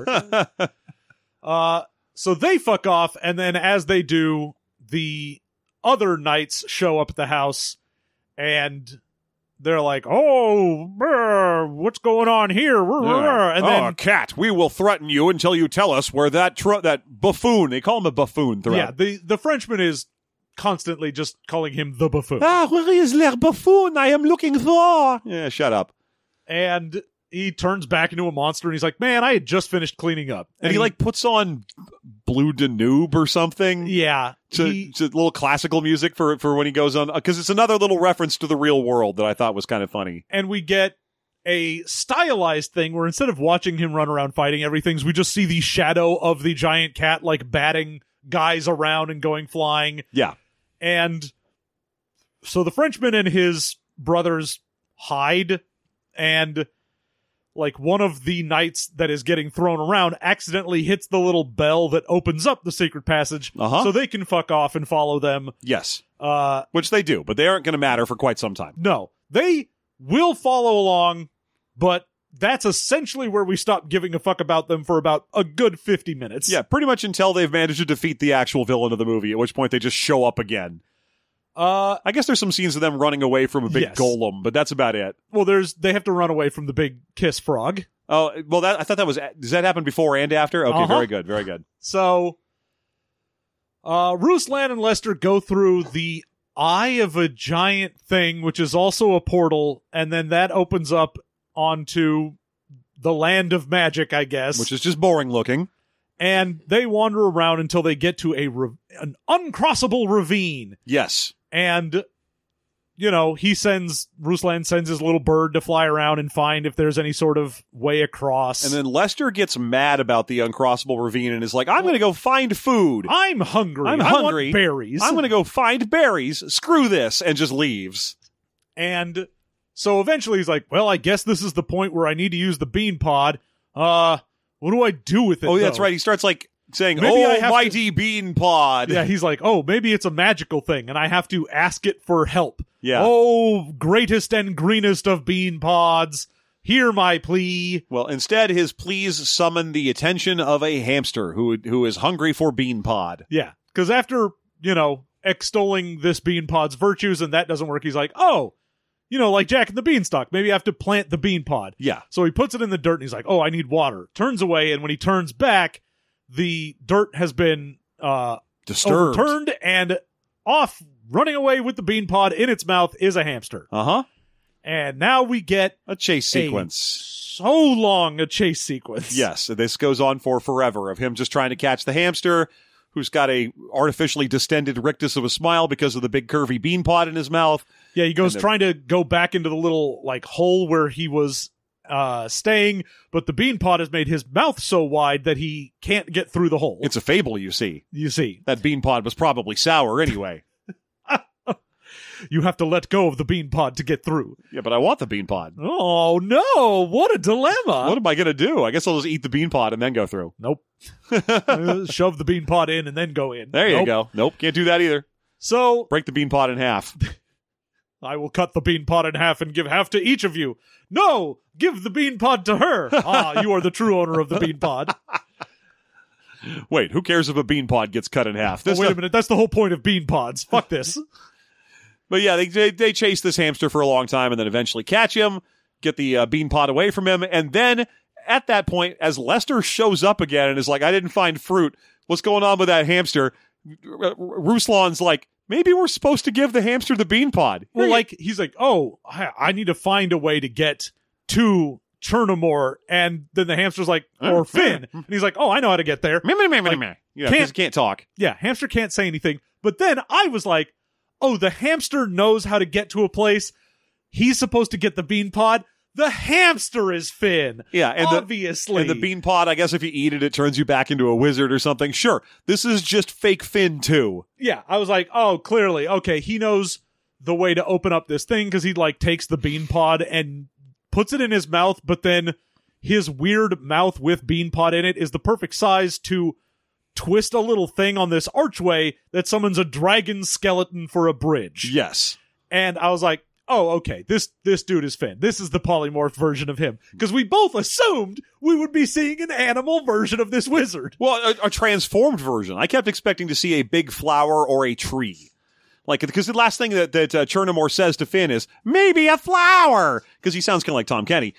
So they fuck off, and then as they do, the other knights show up at the house, and they're like, what's going on here? And then, cat, we will threaten you until you tell us where that buffoon, they call him a buffoon throughout. Yeah, the Frenchman is constantly just calling him the buffoon. Where is their buffoon I am looking for? Yeah, shut up. And he turns back into a monster, and he's like, man, I had just finished cleaning up. And he like puts on Blue Danube or something. Yeah. To little classical music for when he goes on, because it's another little reference to the real world that I thought was kind of funny. And we get a stylized thing where instead of watching him run around fighting everything, we just see the shadow of the giant cat like batting guys around and going flying. Yeah. And so the Frenchman and his brothers hide, and like one of the knights that is getting thrown around accidentally hits the little bell that opens up the secret passage, so they can fuck off and follow them. Yes. Which they do, but they aren't going to matter for quite some time. No. They will follow along, but that's essentially where we stop giving a fuck about them for about a good 50 minutes. Yeah, pretty much until they've managed to defeat the actual villain of the movie, at which point they just show up again. I guess there's some scenes of them running away from a big golem, but that's about it. Well, they have to run away from the big kiss frog. Oh, well, I thought that was... Does that happen before and after? Okay, very good, very good. So, Ruslan and Lester go through the eye of a giant thing, which is also a portal, and then that opens up onto the land of magic, I guess. Which is just boring looking. And they wander around until they get to an uncrossable ravine. Yes. And, Ruslan sends his little bird to fly around and find if there's any sort of way across. And then Lester gets mad about the uncrossable ravine and is like, I'm going to go find food. I'm hungry. I want berries. I'm going to go find berries. Screw this. And just leaves. And so eventually he's like, well, I guess this is the point where I need to use the bean pod. What do I do with it? Oh, that's right. He starts saying, mighty bean pod. Yeah, he's like, maybe it's a magical thing, and I have to ask it for help. Yeah. Oh, greatest and greenest of bean pods, hear my plea. Well, instead, his pleas summon the attention of a hamster who is hungry for bean pod. Yeah, because after, extolling this bean pod's virtues, and that doesn't work, he's like, like Jack and the Beanstalk, maybe I have to plant the bean pod. Yeah. So he puts it in the dirt, and he's like, I need water. Turns away, and when he turns back, the dirt has been disturbed, overturned, and off running away with the bean pod in its mouth is a hamster. And now we get a chase sequence. So long a chase sequence. Yes, this goes on for forever of him just trying to catch the hamster, who's got a artificially distended rictus of a smile because of the big curvy bean pod in his mouth. Yeah, he goes trying to go back into the little hole where he was staying, but the bean pod has made his mouth so wide that he can't get through the hole. It's a fable, you see. That bean pod was probably sour anyway. You have to let go of the bean pod to get through. Yeah, but I want the bean pod. Oh, no. What a dilemma. What am I going to do? I guess I'll just eat the bean pod and then go through. Nope. Shove the bean pod in and then go in. There you go. Nope, can't do that either. So, break the bean pod in half. I will cut the bean pod in half and give half to each of you. No, give the bean pod to her. You are the true owner of the bean pod. Wait, who cares if a bean pod gets cut in half? Wait a minute, that's the whole point of bean pods. Fuck this. But yeah, they chase this hamster for a long time and then eventually catch him, get the bean pod away from him, and then at that point, as Lester shows up again and is like, I didn't find fruit, what's going on with that hamster? Ruslan's like, maybe we're supposed to give the hamster the bean pod. Well, he's like, I need to find a way to get to Chernamore, and then the hamster's like, or Finn, and he's like, I know how to get there. He can't talk. Yeah, hamster can't say anything. But then I was like, the hamster knows how to get to a place. He's supposed to get the bean pod. The hamster is Finn. Yeah, and obviously. And the bean pod, I guess if you eat it, it turns you back into a wizard or something. Sure, this is just fake Finn too. Yeah, I was like, clearly. Okay, he knows the way to open up this thing because he takes the bean pod and puts it in his mouth, but then his weird mouth with Beanpot in it is the perfect size to twist a little thing on this archway that summons a dragon skeleton for a bridge. Yes. And I was like, oh, okay, this dude is Finn. This is the polymorph version of him. Because we both assumed we would be seeing an animal version of this wizard. Well, a transformed version. I kept expecting to see a big flower or a tree. Like, because the last thing that Chernamore says to Finn is, maybe a flower! Because he sounds kind of like Tom Kenny.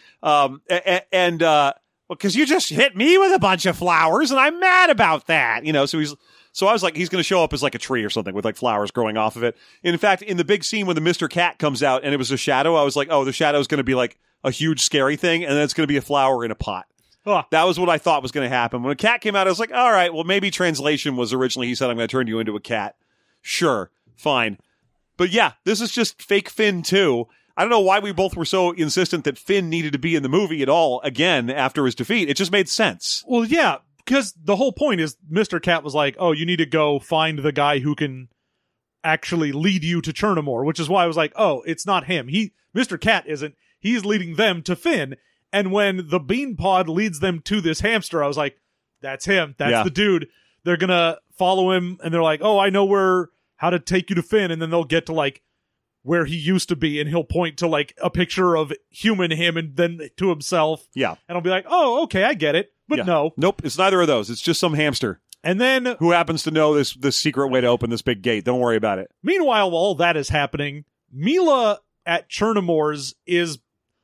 Because you just hit me with a bunch of flowers, and I'm mad about that. You know, so I was like, he's going to show up as like a tree or something with like flowers growing off of it. And in fact, in the big scene when the Mr. Cat comes out and it was a shadow, I was like, oh, the shadow is going to be like a huge scary thing, and then it's going to be a flower in a pot. Huh. That was what I thought was going to happen. When a cat came out, I was like, all right, well, maybe translation was originally he said, I'm going to turn you into a cat. Sure, fine. But yeah, this is just fake Finn too. I don't know why we both were so insistent that Finn needed to be in the movie at all again after his defeat. It just made sense. Well, yeah, because the whole point is Mr. Cat was like, oh, you need to go find the guy who can actually lead you to Chernamore, which is why I was like, oh, it's not him. Mr. Cat isn't. He's leading them to Finn. And when the bean pod leads them to this hamster, I was like, that's him. That's the dude. They're going to follow him, and they're like, oh, I know how to take you to Finn. And then they'll get to like where he used to be, and he'll point to like a picture of human him and then to himself. Yeah. And I'll be like, oh, okay, I get it. But no. Nope, it's neither of those. It's just some hamster. And then who happens to know this secret way to open this big gate. Don't worry about it. Meanwhile, while all that is happening, Mila at Chernamore's is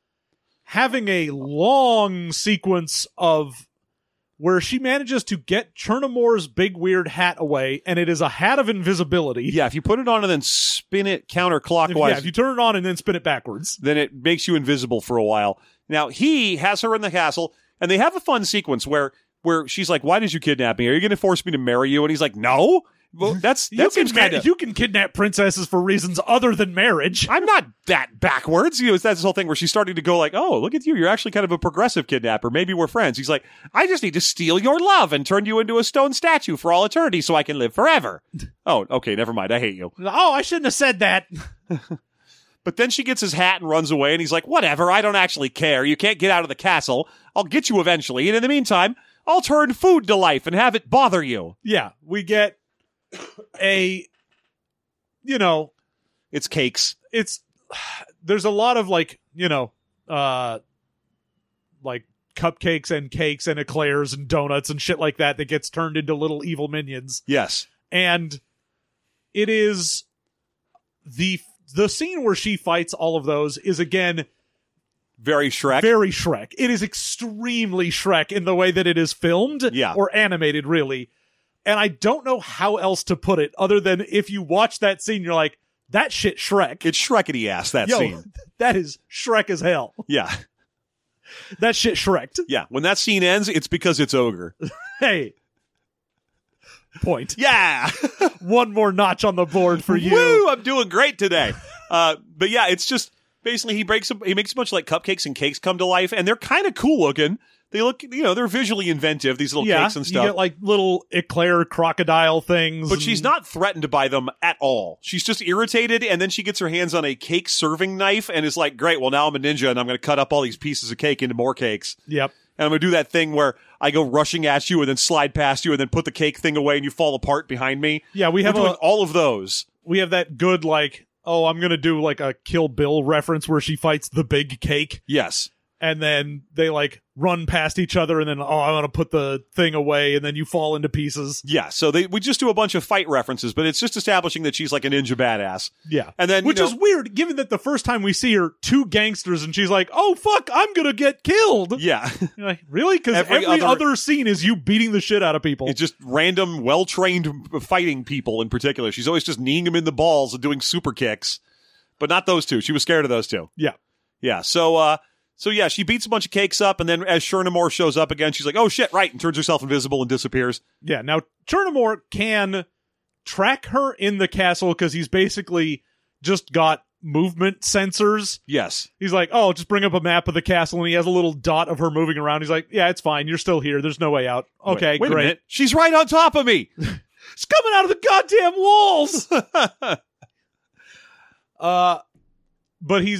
having a long sequence of where she manages to get Chernamore's big weird hat away, and it is a hat of invisibility. Yeah, if you put it on and then spin it counterclockwise. If you turn it on and then spin it backwards. Then it makes you invisible for a while. Now, he has her in the castle, and they have a fun sequence where she's like, why did you kidnap me? Are you going to force me to marry you? And he's like, no. Well, that seems kind of... You can kidnap princesses for reasons other than marriage. I'm not that backwards. You know, that's this whole thing where she's starting to go like, oh, look at you. You're actually kind of a progressive kidnapper. Maybe we're friends. He's like, I just need to steal your love and turn you into a stone statue for all eternity so I can live forever. Oh, okay, never mind. I hate you. Oh, I shouldn't have said that. But then she gets his hat and runs away, and he's like, whatever, I don't actually care. You can't get out of the castle. I'll get you eventually. And in the meantime, I'll turn food to life and have it bother you. Yeah, we get it's cakes. There's a lot of like cupcakes and cakes and eclairs and donuts and shit like that gets turned into little evil minions. Yes. And it is the scene where she fights all of those is again very Shrek. Very Shrek. It is extremely Shrek in the way that it is filmed or animated, really. And I don't know how else to put it other than if you watch that scene, you're like, that shit Shrek. It's Shrekity ass, that scene. That is Shrek as hell. Yeah. That shit Shreked. Yeah. When that scene ends, it's because it's Ogre. Hey. Point. Yeah. One more notch on the board for you. Woo! I'm doing great today. But yeah, it's just basically he makes a bunch of like cupcakes and cakes come to life, and they're kind of cool looking. They look, they're visually inventive, these little cakes and stuff. You get like little eclair crocodile things. But she's not threatened by them at all. She's just irritated, and then she gets her hands on a cake serving knife and is like, great, well, now I'm a ninja, and I'm going to cut up all these pieces of cake into more cakes. Yep. And I'm going to do that thing where I go rushing at you and then slide past you and then put the cake thing away and you fall apart behind me. Yeah, we're doing all of those. We have that good, like, oh, I'm going to do like a Kill Bill reference where she fights the big cake. Yes. And then they like run past each other and then, oh, I want to put the thing away, and then you fall into pieces. Yeah, so we just do a bunch of fight references, but it's just establishing that she's like a ninja badass. Yeah. And then, which is weird, given that the first time we see her, two gangsters, and she's like, oh, fuck, I'm going to get killed. Yeah. You're like, really? Because every other scene is you beating the shit out of people. It's just random, well-trained fighting people in particular. She's always just kneeing them in the balls and doing super kicks. But not those two. She was scared of those two. Yeah. Yeah, So yeah, she beats a bunch of cakes up, and then as Chernamore shows up again, she's like, oh shit, right, and turns herself invisible and disappears. Yeah, now Chernamore can track her in the castle because he's basically just got movement sensors. Yes. He's like, oh, just bring up a map of the castle, and he has a little dot of her moving around. He's like, yeah, it's fine, you're still here, there's no way out. Okay, wait great. A minute. She's right on top of me! It's coming out of the goddamn walls! But he's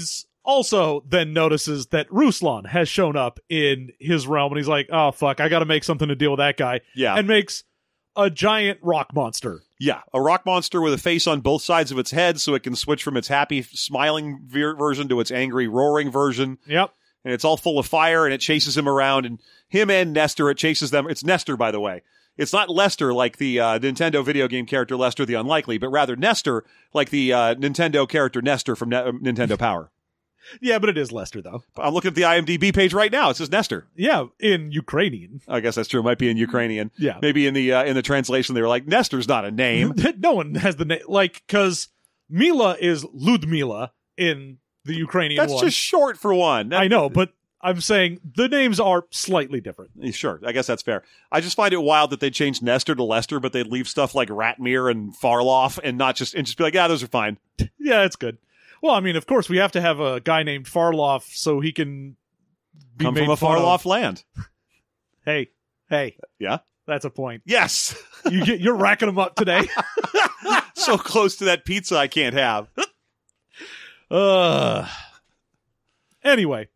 also then notices that Ruslan has shown up in his realm, and he's like, oh, fuck, I gotta make something to deal with that guy. Yeah. And makes a giant rock monster. Yeah, a rock monster with a face on both sides of its head so it can switch from its happy, smiling version to its angry, roaring version. Yep. And it's all full of fire, and it chases him around, and him and Nestor, it chases them. It's Nestor, by the way. It's not Lester like the Nintendo video game character Lester the Unlikely, but rather Nestor like the Nintendo character Nestor from Nintendo Power. Yeah, but it is Lester, though. I'm looking at the IMDb page right now. It says Nestor. Yeah, in Ukrainian. I guess that's true. It might be in Ukrainian. Yeah. Maybe in the translation they were like, Nestor's not a name. No one has the name. Like, because Mila is Ludmila in the Ukrainian That's one. just short for one. I know, but I'm saying the names are slightly different. Sure, I guess that's fair. I just find it wild that they changed Nestor to Lester, but they'd leave stuff like Ratmir and Farloff and just be like, yeah, those are fine. Yeah, it's good. Well, I mean, of course, we have to have a guy named Farloff so he can be Come made from a fun far-off of. land. Hey, Yeah? that's a point. Yes! You're racking them up today. So close to that pizza I can't have. Anyway.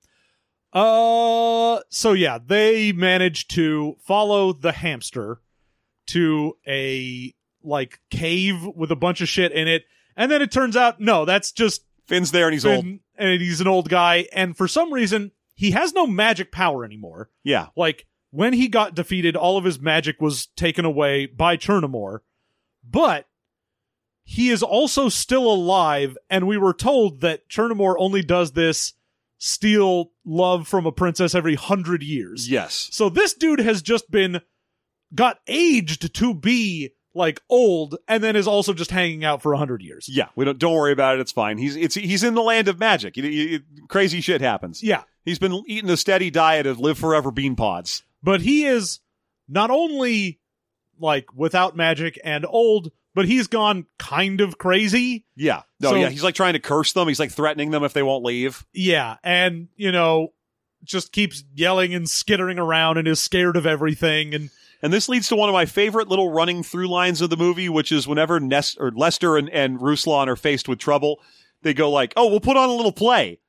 So yeah, they managed to follow the hamster to a, like, cave with a bunch of shit in it. And then it turns out, no, that's just Finn's there and he's old. And he's an old guy. And for some reason, he has no magic power anymore. Yeah. Like, when he got defeated, all of his magic was taken away by Chernamor. But he is also still alive, and we were told that Chernamor only does this steal love from a princess every 100 years. Yes. So this dude has just got aged to be, like, old, and then is also just hanging out for 100 years. Yeah, don't worry about it. It's fine. He's in the land of magic. Crazy shit happens. Yeah. He's been eating a steady diet of live forever bean pods. But he is not only, like, without magic and old, but he's gone kind of crazy. Yeah. No, yeah. He's like trying to curse them. He's like threatening them if they won't leave. Yeah. And, just keeps yelling and skittering around and is scared of everything. And this leads to one of my favorite little running through lines of the movie, which is whenever Lester and Ruslan are faced with trouble, they go like, oh, we'll put on a little play.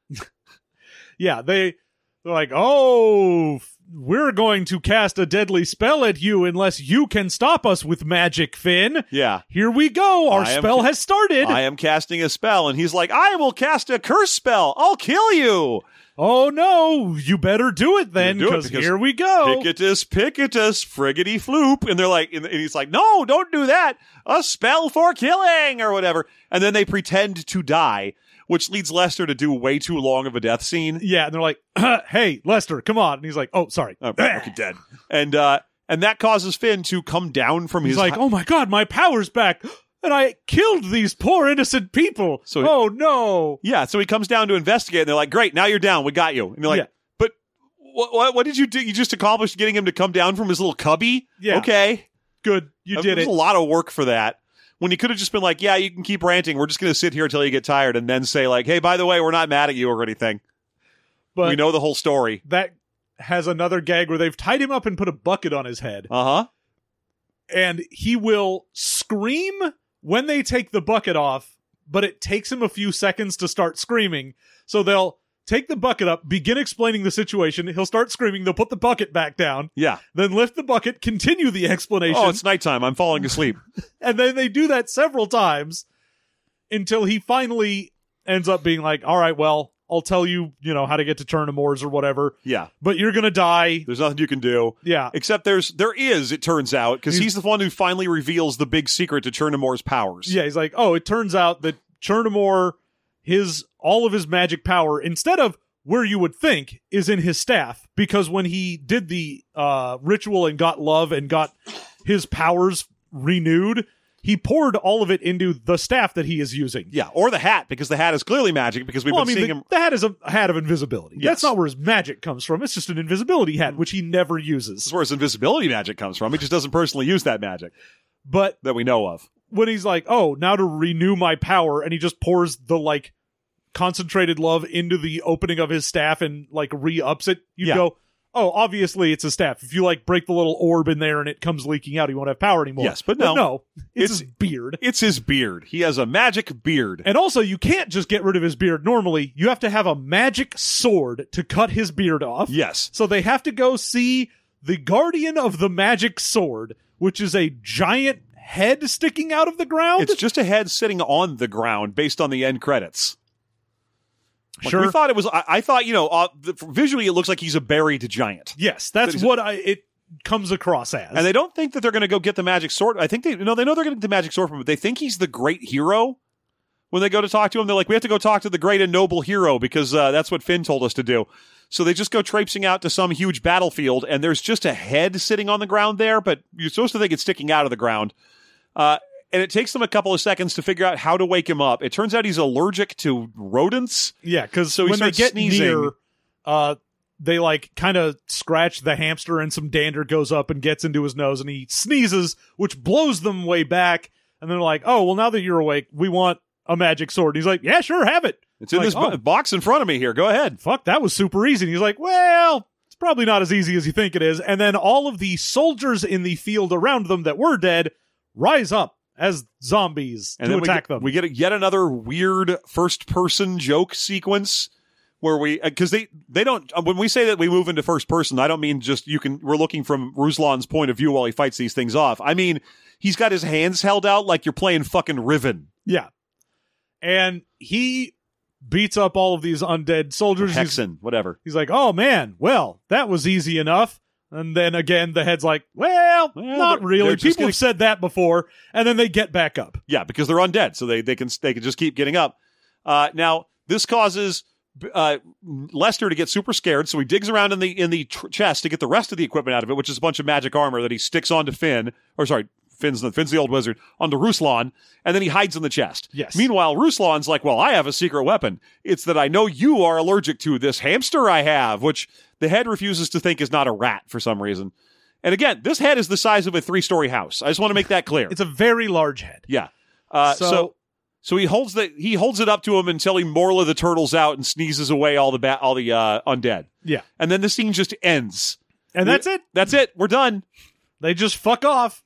Yeah. They're like, oh, we're going to cast a deadly spell at you unless you can stop us with magic, Finn. Yeah. Here we go. Our spell has started. I am casting a spell. And he's like, I will cast a curse spell. I'll kill you. Oh, no. You better do it then, because here we go. Picketus, friggity floop. And they're like, and he's like, no, don't do that. A spell for killing or whatever. And then they pretend to die, which leads Lester to do way too long of a death scene. Yeah, and they're like, hey, Lester, come on. And he's like, oh, sorry. Oh, okay, dead. And that causes Finn to come down from his... He's like, oh my God, my power's back. And I killed these poor innocent people. Oh, no. Yeah, so he comes down to investigate, and they're like, great, now you're down. We got you. And they're like, but what did you do? You just accomplished getting him to come down from his little cubby? Yeah. Okay. Good. You did it. There's a lot of work for that. When you could have just been like, yeah, you can keep ranting. We're just going to sit here until you get tired and then say like, hey, by the way, we're not mad at you or anything. But we know the whole story. That has another gag where they've tied him up and put a bucket on his head. Uh-huh. And he will scream when they take the bucket off, but it takes him a few seconds to start screaming. So they'll take the bucket up, begin explaining the situation. He'll start screaming. They'll put the bucket back down. Yeah. Then lift the bucket, continue the explanation. Oh, it's nighttime. I'm falling asleep. And then they do that several times until he finally ends up being like, all right, well, I'll tell you, how to get to Chernamor's or whatever. Yeah. But you're going to die. There's nothing you can do. Yeah. Except there is, it turns out, because he's the one who finally reveals the big secret to Chernamor's powers. Yeah, he's like, oh, it turns out that Chernamor, all of his magic power, instead of where you would think, is in his staff. Because when he did the ritual and got love and got his powers renewed, he poured all of it into the staff that he is using. Yeah, or the hat, because the hat is clearly magic, because we've been seeing him... The hat is a hat of invisibility. Yes. That's not where his magic comes from. It's just an invisibility hat, which he never uses. This is where his invisibility magic comes from. He just doesn't personally use that magic. But... that we know of. When he's like, oh, now to renew my power, and he just pours the, concentrated love into the opening of his staff and, re-ups it, you go, oh, obviously it's a staff. If you like break the little orb in there and it comes leaking out, he won't have power anymore. Yes, but no. It's his beard. It's his beard. He has a magic beard. And also, you can't just get rid of his beard normally. You have to have a magic sword to cut his beard off. Yes. So they have to go see the Guardian of the Magic Sword, which is a giant head sticking out of the ground. It's just a head sitting on the ground based on the end credits. Like, sure. we thought it was. I thought, visually it looks like he's a buried giant. Yes, that's what it comes across as. And they don't think that they're going to go get the magic sword. I think they know they're going to get the magic sword from him, but they think he's the great hero. When they go to talk to him, they're like, we have to go talk to the great and noble hero because that's what Finn told us to do. So they just go traipsing out to some huge battlefield, and there's just a head sitting on the ground there, but you're supposed to think it's sticking out of the ground. And it takes them a couple of seconds to figure out how to wake him up. It turns out he's allergic to rodents. Yeah, because so when they get sneezing. near, they like kind of scratch the hamster and some dander goes up and gets into his nose and he sneezes, which blows them way back. And they're like, oh, well, now that you're awake, we want a magic sword. And he's like, yeah, sure, have it. It's in this box in front of me here. Go ahead. Fuck, that was super easy. And he's like, well, it's probably not as easy as you think it is. And then all of the soldiers in the field around them that were dead rise up as zombies to attack them. We get yet another weird first-person joke sequence where because they don't, when we say that we move into first person, I don't mean just we're looking from Ruslan's point of view while he fights these things off. I mean, he's got his hands held out like you're playing fucking Riven. Yeah. And he beats up all of these undead soldiers. Hexen, whatever. He's like, oh man, well, that was easy enough. And then again, the head's like, well not really. People have said that before. And then they get back up. Yeah, because they're undead, so they can just keep getting up. Now, this causes Lester to get super scared, so he digs around in the chest to get the rest of the equipment out of it, which is a bunch of magic armor that he sticks onto Finn. Or sorry, Finn's the old wizard, onto Ruslan, and then he hides in the chest. Yes. Meanwhile, Ruslan's like, well, I have a secret weapon. It's that I know you are allergic to this hamster I have, which the head refuses to think is not a rat for some reason. And again, this head is the size of a 3-story house. I just want to make that clear. It's a very large head. Yeah. So he holds it up to him until he Morla the turtles out and sneezes away all the undead. Yeah. And then the scene just ends. And that's it. That's it. We're done. They just fuck off.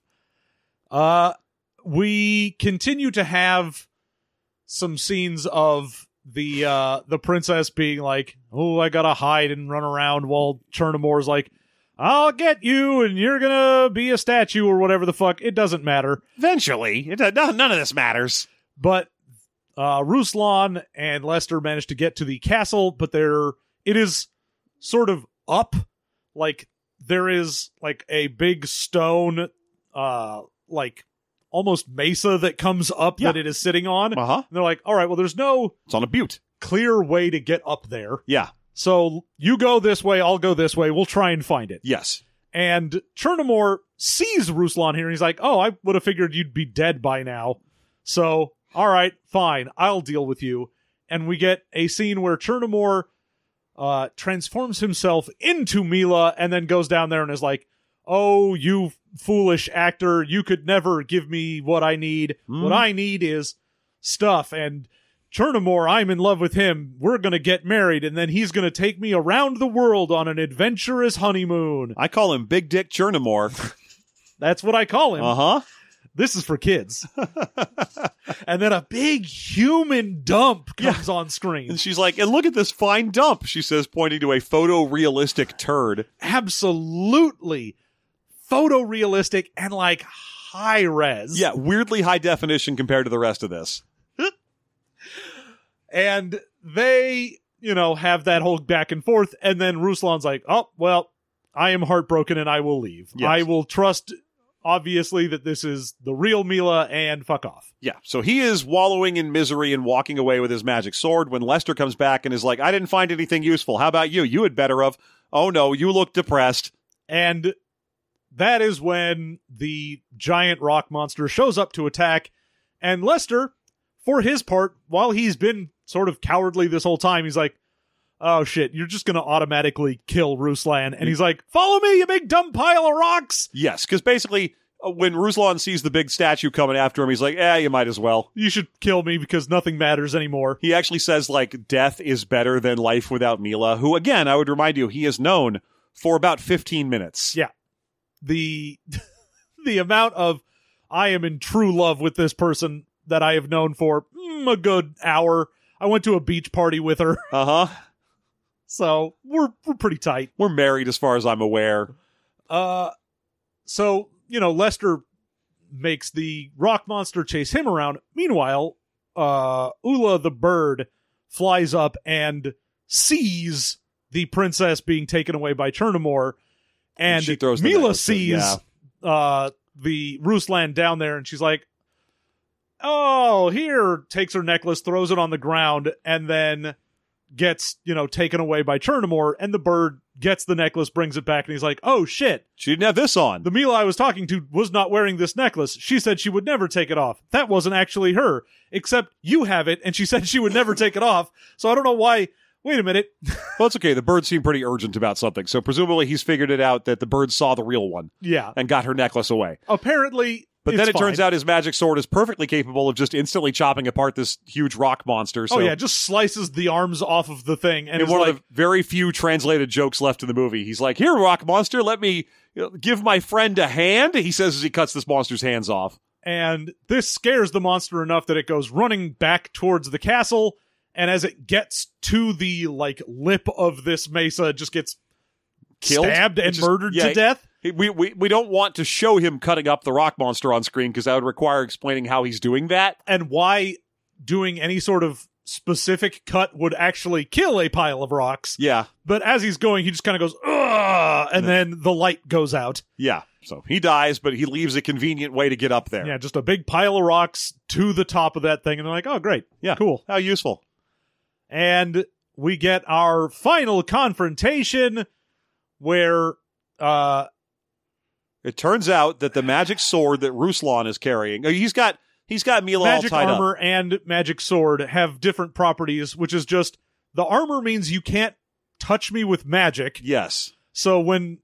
We continue to have some scenes of the princess being like, oh, I gotta hide and run around, while Chernomor's like, I'll get you and you're gonna be a statue or whatever the fuck. It doesn't matter. Eventually. None of this matters. But Ruslan and Lester managed to get to the castle, but it is sort of up. Like, there is like a big stone like almost mesa that comes up that it is sitting on. Uh-huh. And they're like, all right, well, there's no it's on a butte. Clear way to get up there. Yeah. So you go this way, I'll go this way. We'll try and find it. Yes. And Chernomor sees Ruslan here and he's like, oh, I would have figured you'd be dead by now. So, all right, fine. I'll deal with you. And we get a scene where Chernomor transforms himself into Mila and then goes down there and is like, oh, you foolish actor, you could never give me what I need. What I need is stuff. And Chernomor, I'm in love with him. We're going to get married, and then he's going to take me around the world on an adventurous honeymoon. I call him Big Dick Chernomor. That's what I call him. Uh-huh. This is for kids. And then a big human dump comes on screen. And she's like, and look at this fine dump, she says, pointing to a photorealistic turd. Absolutely photorealistic and like high res. Yeah, weirdly high definition compared to the rest of this. And they, have that whole back and forth. And then Ruslan's like, oh, well, I am heartbroken and I will leave. Yes. I will trust, obviously, that this is the real Mila and fuck off. Yeah, so he is wallowing in misery and walking away with his magic sword when Lester comes back and is like, I didn't find anything useful. How about you? You had better have. Oh, no, you look depressed. And that is when the giant rock monster shows up to attack. And Lester, for his part, while he's been sort of cowardly this whole time, he's like, oh shit, you're just going to automatically kill Ruslan. And he's like, follow me, you big dumb pile of rocks. Yes, because basically when Ruslan sees the big statue coming after him, he's like, you might as well. You should kill me because nothing matters anymore. He actually says, like, death is better than life without Mila, who, again, I would remind you, he is known for about 15 minutes. Yeah. The amount of I am in true love with this person that I have known for a good hour. I went to a beach party with her. Uh-huh. So we're pretty tight. We're married as far as I'm aware. So, Lester makes the rock monster chase him around. Meanwhile, Ula the bird flies up and sees the princess being taken away by Chernamor, and she throws the Mila necklace in, sees the Ruslan down there, and she's like, oh, here, takes her necklace, throws it on the ground, and then gets, taken away by Chernamor, and the bird gets the necklace, brings it back, and he's like, oh, shit. She didn't have this on. The Mila I was talking to was not wearing this necklace. She said she would never take it off. That wasn't actually her, except you have it, and she said she would never take it off, so I don't know why. Wait a minute. Well, it's okay. The bird seemed pretty urgent about something, so presumably he's figured it out that the bird saw the real one. Yeah. And got her necklace away. Apparently, but then it fine. turns out his magic sword is perfectly capable of just instantly chopping apart this huge rock monster. So oh, yeah, just slices the arms off of the thing. And in one of the very few translated jokes left in the movie, he's like, here, rock monster, let me give my friend a hand, he says as he cuts this monster's hands off. And this scares the monster enough that it goes running back towards the castle, and as it gets to the, lip of this mesa, it just gets killed, stabbed and murdered to death. We don't want to show him cutting up the rock monster on screen because that would require explaining how he's doing that. And why doing any sort of specific cut would actually kill a pile of rocks. Yeah. But as he's going, he just kind of goes, ugh, and then the light goes out. Yeah. So he dies, but he leaves a convenient way to get up there. Yeah, just a big pile of rocks to the top of that thing. And they're like, oh, great. Yeah. Cool. How useful. And we get our final confrontation where it turns out that the magic sword that Ruslan is carrying, he's got Mila magic all tied armor up. and magic sword have different properties, which is just the armor means you can't touch me with magic. Yes. So when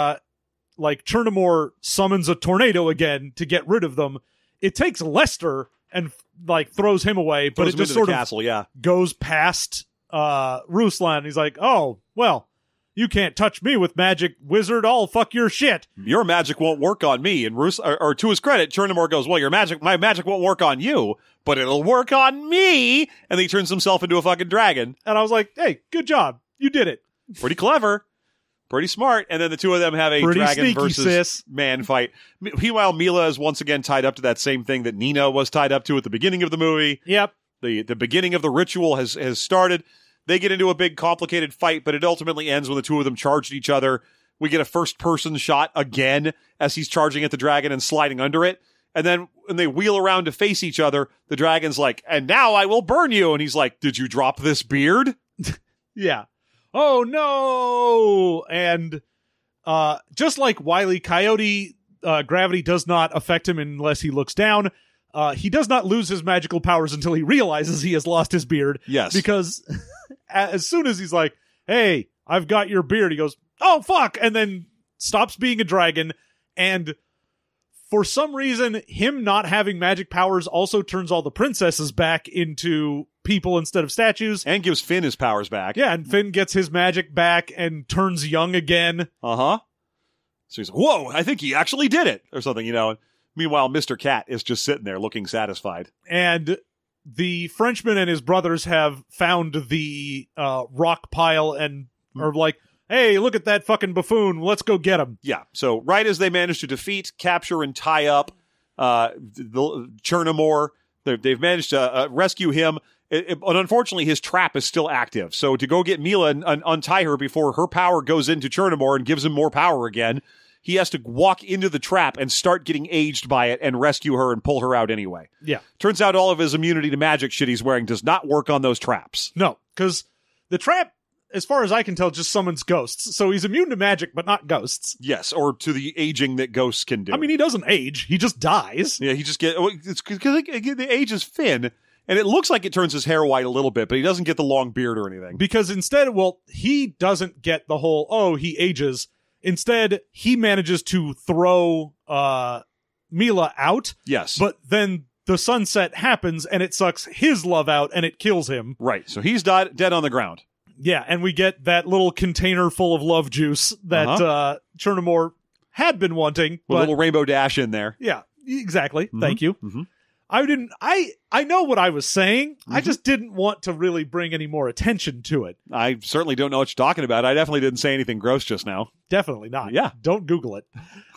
Chernamor summons a tornado again to get rid of them, it takes Lester and throws him away, but it just sort of castle, yeah. goes past Ruslan. He's like, oh, well, you can't touch me with magic, wizard. I'll fuck your shit. Your magic won't work on me. And or to his credit, Chernamor goes, well, my magic won't work on you, but it'll work on me. And then he turns himself into a fucking dragon. And I was like, hey, good job. You did it. Pretty clever. Pretty smart. And then the two of them have a Pretty dragon sneaky, versus sis. man fight. Meanwhile, Mila is once again tied up to that same thing that Nina was tied up to at the beginning of the movie. Yep. The beginning of the ritual has started. They get into a big, complicated fight, but it ultimately ends when the two of them charge at each other. We get a first-person shot again as he's charging at the dragon and sliding under it. And then when they wheel around to face each other, the dragon's like, and now I will burn you. And he's like, did you drop this beard? Yeah. Oh, no! And just like Wile E. Coyote, gravity does not affect him unless he looks down. He does not lose his magical powers until he realizes he has lost his beard. Yes. Because as soon as he's like, hey, I've got your beard, he goes, oh, fuck! And then stops being a dragon. And for some reason, him not having magic powers also turns all the princesses back into people instead of statues. And gives Finn his powers back. Yeah, and Finn gets his magic back and turns young again. Uh-huh. So he's like, whoa, I think he actually did it, or something, And meanwhile, Mr. Cat is just sitting there looking satisfied. And the Frenchman and his brothers have found the rock pile and are like, hey, look at that fucking buffoon. Let's go get him. Yeah. So right as they manage to defeat, capture, and tie up the Chernamor, they've managed to rescue him. But unfortunately, his trap is still active. So to go get Mila and untie her before her power goes into Chernamor and gives him more power again, he has to walk into the trap and start getting aged by it and rescue her and pull her out anyway. Yeah. Turns out all of his immunity to magic shit he's wearing does not work on those traps. No, because the trap, as far as I can tell, just summons ghosts. So he's immune to magic, but not ghosts. Yes, or to the aging that ghosts can do. I mean, he doesn't age. He just dies. Yeah, he just it's because the age is Finn, and it looks like it turns his hair white a little bit, but he doesn't get the long beard or anything. Because instead, he doesn't get the whole, he ages. Instead, he manages to throw Mila out. Yes. But then the sunset happens, and it sucks his love out, and it kills him. Right. So he's dead on the ground. Yeah, and we get that little container full of love juice that Chernamore had been wanting. With a little rainbow dash in there. Yeah, exactly. Mm-hmm. Thank you. Mm-hmm. I know what I was saying. Mm-hmm. I just didn't want to really bring any more attention to it. I certainly don't know what you're talking about. I definitely didn't say anything gross just now. Definitely not. Yeah. Don't Google it.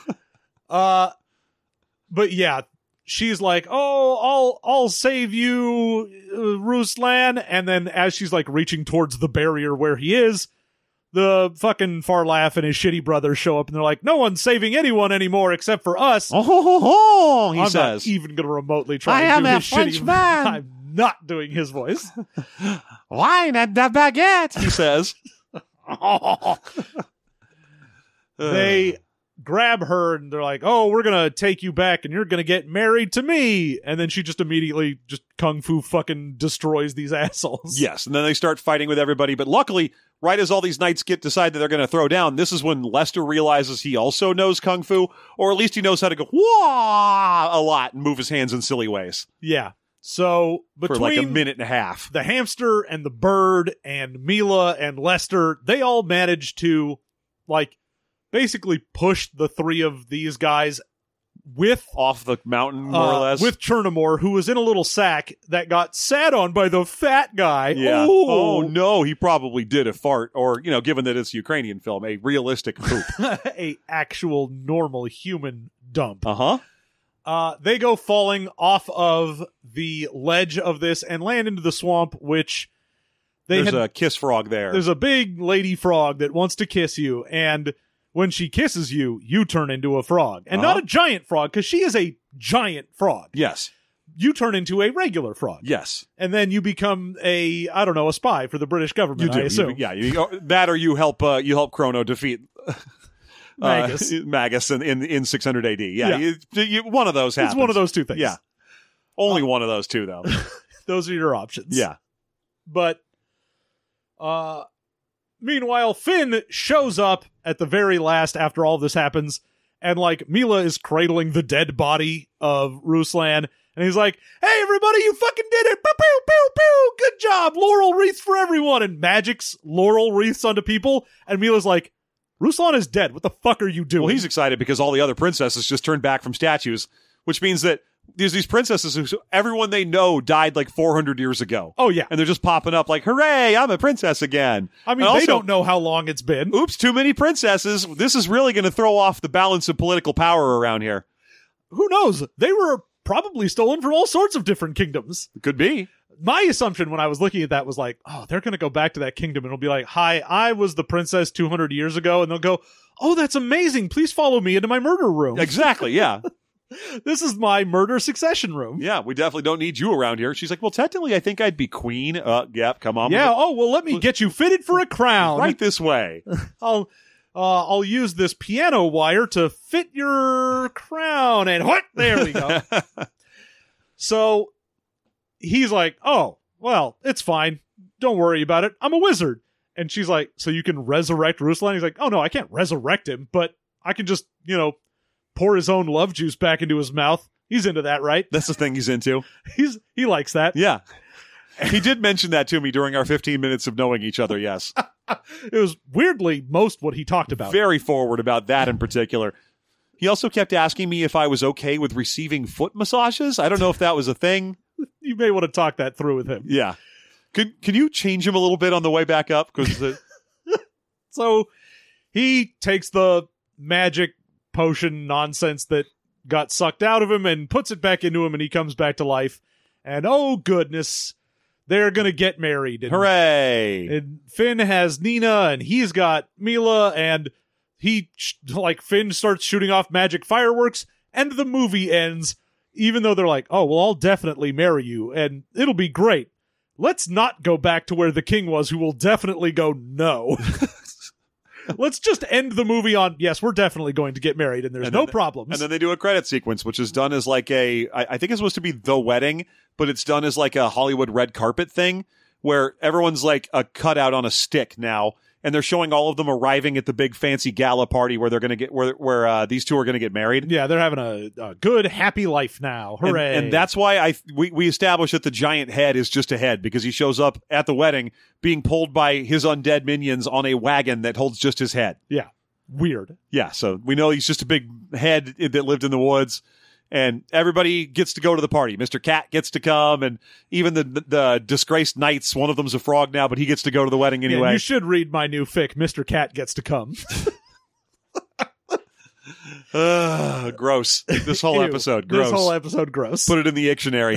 But yeah, she's like, "Oh, I'll save you, Ruslan." And then as she's like reaching towards the barrier where he is, the fucking Farlaff and his shitty brother show up and they're like, "No one's saving anyone anymore except for us." He I'm says. not even going to remotely try I and do am his a French shitty man. I'm not doing his voice. Wine at the baguette, he says. They grab her and they're like, "Oh, we're going to take you back and you're going to get married to me." And then she just immediately just kung fu fucking destroys these assholes. Yes, and then they start fighting with everybody. But luckily, right as all these knights decide that they're going to throw down, this is when Lester realizes he also knows kung fu, or at least he knows how to go wah a lot and move his hands in silly ways. Yeah. So between for like a minute and a half, the hamster and the bird and Mila and Lester, they all managed to like basically push the three of these guys with off the mountain, more or less, with Chernamore, who was in a little sack that got sat on by the fat guy. Yeah. Ooh. Oh no, he probably did a fart, or given that it's a Ukrainian film, a realistic poop, a actual normal human dump. They go falling off of the ledge of this and land into the swamp, which there's a kiss frog there. There's a big lady frog that wants to kiss you, and when she kisses you, you turn into a frog. And not a giant frog, because she is a giant frog. Yes. You turn into a regular frog. Yes. And then you become a spy for the British government, you do. I assume. That or you help Chrono defeat Magus in 600 AD. Yeah. One of those happens. It's one of those two things. Yeah. Only one of those two, though. Those are your options. Yeah. But meanwhile, Finn shows up at the very last after all this happens, and like Mila is cradling the dead body of Ruslan, and he's like, "Hey everybody, you fucking did it! Pew pew pew pew! Good job! Laurel wreaths for everyone!" And magics laurel wreaths onto people, and Mila's like, "Ruslan is dead. What the fuck are you doing?" Well, he's excited because all the other princesses just turned back from statues, which means that there's these princesses who everyone they know died like 400 years ago. Oh, yeah. And they're just popping up like, hooray, I'm a princess again. I mean, they don't know how long it's been. Oops, too many princesses. This is really going to throw off the balance of political power around here. Who knows? They were probably stolen from all sorts of different kingdoms. Could be. My assumption when I was looking at that was like, oh, they're going to go back to that kingdom and it'll be like, "Hi, I was the princess 200 years ago." And they'll go, "Oh, that's amazing. Please follow me into my murder room." Exactly, yeah. This is my murder succession room. Yeah, we definitely don't need you around here. She's like, "Well, technically, I think I'd be queen." Yeah, come on. Yeah, well, let me get you fitted for a crown. Right this way. I'll use this piano wire to fit your crown. And what? There we go. So he's like, "Oh, well, it's fine. Don't worry about it. I'm a wizard." And she's like, "So you can resurrect Ruslan?" He's like, "Oh, no, I can't resurrect him, but I can just, pour his own love juice back into his mouth." He's into that, right? That's the thing he's into. He likes that. Yeah. He did mention that to me during our 15 minutes of knowing each other, yes. It was weirdly most what he talked about. Very forward about that in particular. He also kept asking me if I was okay with receiving foot massages. I don't know if that was a thing. You may want to talk that through with him. Yeah. Can you change him a little bit on the way back up? So he takes the magic potion nonsense that got sucked out of him and puts it back into him, and he comes back to life. And oh goodness, they're gonna get married. And, hooray! And Finn has Nina, and he's got Mila, and Finn starts shooting off magic fireworks, and the movie ends. Even though they're like, "Oh, well, I'll definitely marry you, and it'll be great." Let's not go back to where the king was, who will definitely go no. Let's just end the movie on, yes, we're definitely going to get married, and there's no problems. And then they do a credit sequence, which is done as like I think it's supposed to be The Wedding, but it's done as like a Hollywood red carpet thing, where everyone's like a cutout on a stick now, and they're showing all of them arriving at the big fancy gala party where they're going to get where these two are going to get married. Yeah, they're having a good, happy life now. Hooray! And that's why we established that the giant head is just a head, because he shows up at the wedding being pulled by his undead minions on a wagon that holds just his head. Yeah, weird. Yeah, so we know he's just a big head that lived in the woods. And everybody gets to go to the party. Mr. Cat gets to come, and even the disgraced knights, one of them's a frog now, but he gets to go to the wedding anyway. Yeah, you should read my new fic, Mr. Cat Gets to Come. Gross. This whole episode, gross. This whole episode, gross. Put it in the dictionary.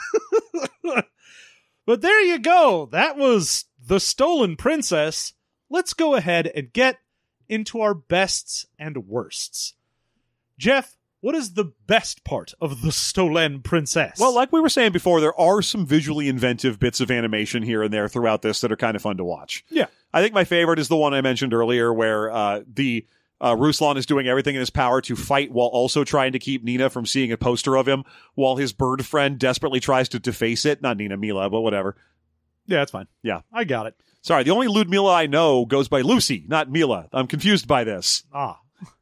But there you go. That was The Stolen Princess. Let's go ahead and get into our bests and worsts. Jeff, what is the best part of The Stolen Princess? Well, like we were saying before, there are some visually inventive bits of animation here and there throughout this that are kind of fun to watch. Yeah. I think my favorite is the one I mentioned earlier where Ruslan is doing everything in his power to fight while also trying to keep Nina from seeing a poster of him, while his bird friend desperately tries to deface it. Not Nina, Mila, but whatever. Yeah, that's fine. Yeah. I got it. Sorry, the only Ludmilla I know goes by Lucy, not Mila. I'm confused by this. Ah.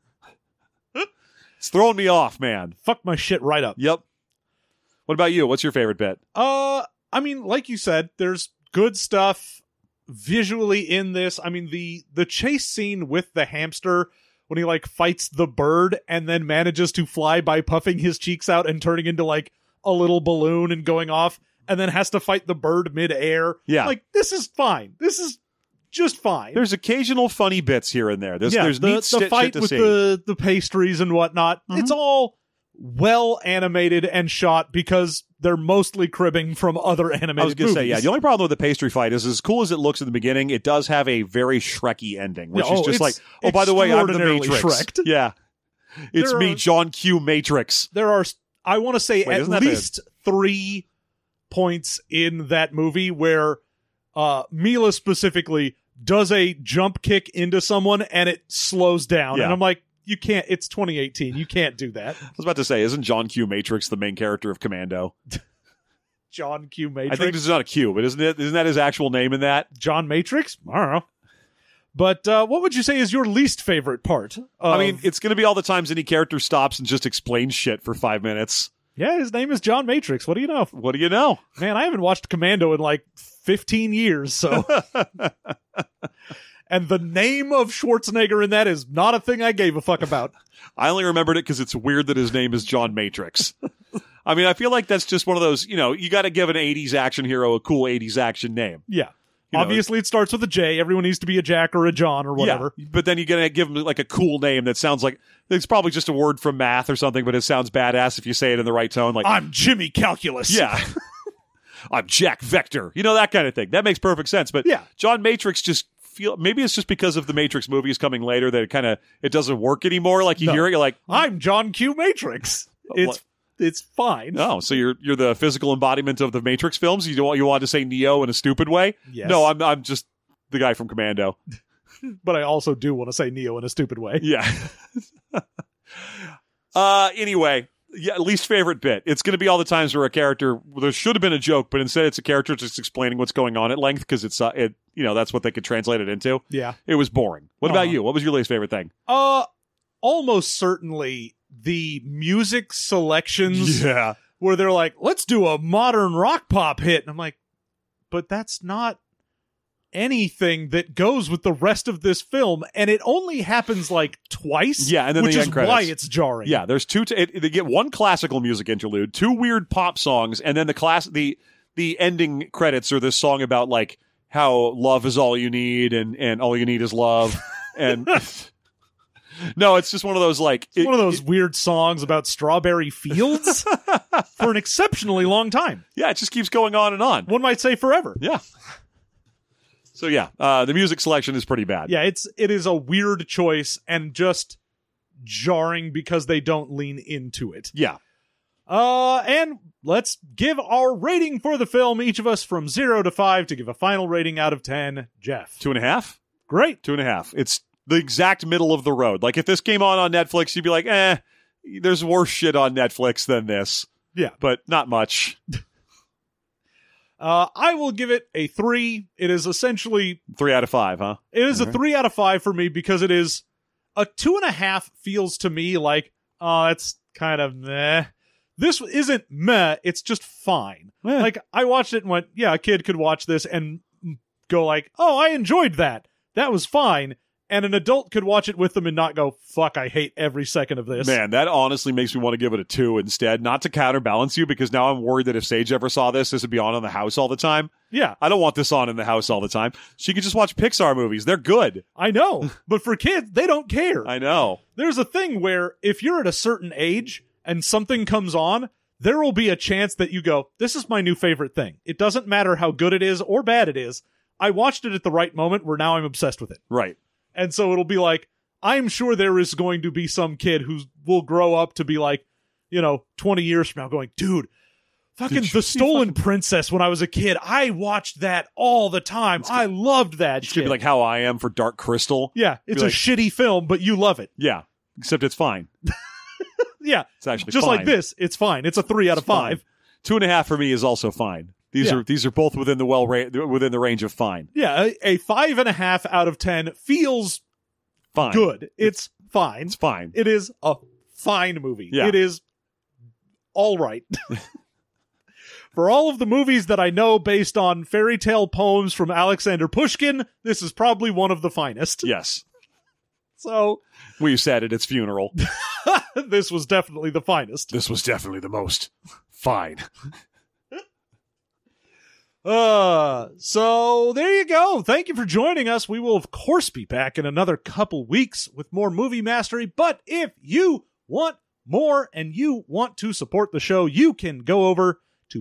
It's throwing me off, man. Fuck my shit right up. Yep. What about you? What's your favorite bit? I mean, like you said, there's good stuff visually in this. I mean, the chase scene with the hamster when he like fights the bird and then manages to fly by puffing his cheeks out and turning into like a little balloon and going off, and then has to fight the bird midair. Yeah. Like, this is fine. This is just fine. There's occasional funny bits here and there. There's neat the fight shit to with see. the pastries and whatnot. Mm-hmm. It's all well animated and shot because they're mostly cribbing from other animated I was going to say, movies. yeah, the only problem with the pastry fight is, as cool as it looks in the beginning, it does have a very Shrekky ending, which is just like, oh, by the way, I'm the Matrix. Shrek'd. Yeah. It's me, John Q. Matrix. There are, I want to say, Wait, at least 3 points in that movie where Mila specifically does a jump kick into someone and it slows down. Yeah. And I'm like, you can't, it's 2018. You can't do that. I was about to say, isn't John Q. Matrix the main character of Commando? John Q. Matrix? I think this is not a Q, but isn't that his actual name in that? John Matrix? I don't know. But what would you say is your least favorite part? I mean, it's going to be all the times any character stops and just explains shit for 5 minutes. Yeah, his name is John Matrix. What do you know? What do you know? Man, I haven't watched Commando in like 15 years, so... And the name of Schwarzenegger in that is not a thing I gave a fuck about. I only remembered it because it's weird that his name is John Matrix. I mean, I feel like that's just one of those, you got to give an 80s action hero a cool 80s action name. Yeah. Obviously, it starts with a J. Everyone needs to be a Jack or a John or whatever. Yeah, but then you're going to give him like a cool name that sounds like it's probably just a word from math or something, but it sounds badass if you say it in the right tone. Like, I'm Jimmy Calculus. Yeah. I'm Jack Vector. That kind of thing. That makes perfect sense. But yeah. John Matrix just maybe it's just because of the Matrix movies coming later that it doesn't work anymore. Like you hear it, you're like, I'm John Q. Matrix. It's fine. Oh, so you're the physical embodiment of the Matrix films? You want to say Neo in a stupid way? Yes. No, I'm just the guy from Commando. But I also do want to say Neo in a stupid way. Yeah. Anyway, yeah, least favorite bit. It's going to be all the times where a character, there should have been a joke, but instead it's a character just explaining what's going on at length because it's that's what they could translate it into. Yeah. It was boring. What about you? What was your least favorite thing? Almost certainly the music selections. Yeah. Where they're like, let's do a modern rock pop hit. And I'm like, but that's not anything that goes with the rest of this film, and it only happens like twice. Yeah, and then which the is end credits. why it's jarring. Yeah, there's they get one classical music interlude, 2 weird pop songs, and then the ending credits are this song about like how love is all you need and all you need is love. And no, it's just one of those like one of those weird songs about strawberry fields for an exceptionally long time. Yeah, it just keeps going on and on. One might say forever. Yeah. So yeah, the music selection is pretty bad. Yeah, it is a weird choice and just jarring because they don't lean into it. Yeah. And let's give our rating for the film, each of us from 0 to 5 to give a final rating out of 10. Jeff. 2.5? Great. 2.5. It's the exact middle of the road. Like if this came on Netflix, you'd be like, there's worse shit on Netflix than this. Yeah. But not much. I will give it a 3. It is essentially 3 out of 5, huh? It is a 3 out of 5 for me because it is a 2.5 feels to me like, oh, it's kind of meh. This isn't meh, it's just fine. Like, I watched it and went, yeah, a kid could watch this and go like, oh, I enjoyed that. That was fine. And an adult could watch it with them and not go, fuck, I hate every second of this. Man, that honestly makes me want to give it a 2 instead, not to counterbalance you, because now I'm worried that if Sage ever saw this would be on in the house all the time. Yeah. I don't want this on in the house all the time. She could just watch Pixar movies. They're good. I know. But for kids, they don't care. I know. There's a thing where if you're at a certain age and something comes on, there will be a chance that you go, this is my new favorite thing. It doesn't matter how good it is or bad it is. I watched it at the right moment where now I'm obsessed with it. Right. And so it'll be like, I'm sure there is going to be some kid who will grow up to be like, 20 years from now going, dude, fucking The Stolen Princess when I was a kid. I watched that all the time. I loved that shit. It's going to be like how I am for Dark Crystal. Yeah, it's a shitty film, but you love it. Yeah, except it's fine. Yeah. It's actually just fine. like this. It's fine. It's a 3 out of 5. 2.5 for me is also fine. These are both within the within the range of fine. Yeah, a 5.5 out of 10 feels fine. Good. It's fine. It's fine. It is a fine movie. Yeah. It is all right. For all of the movies that I know based on fairy tale poems from Alexander Pushkin, this is probably one of the finest. Yes. So we said at its funeral. This was definitely the finest. This was definitely the most fine. So there you go. Thank you for joining us. We will, of course, be back in another couple weeks with more Movie Mastery. But if you want more and you want to support the show, you can go over to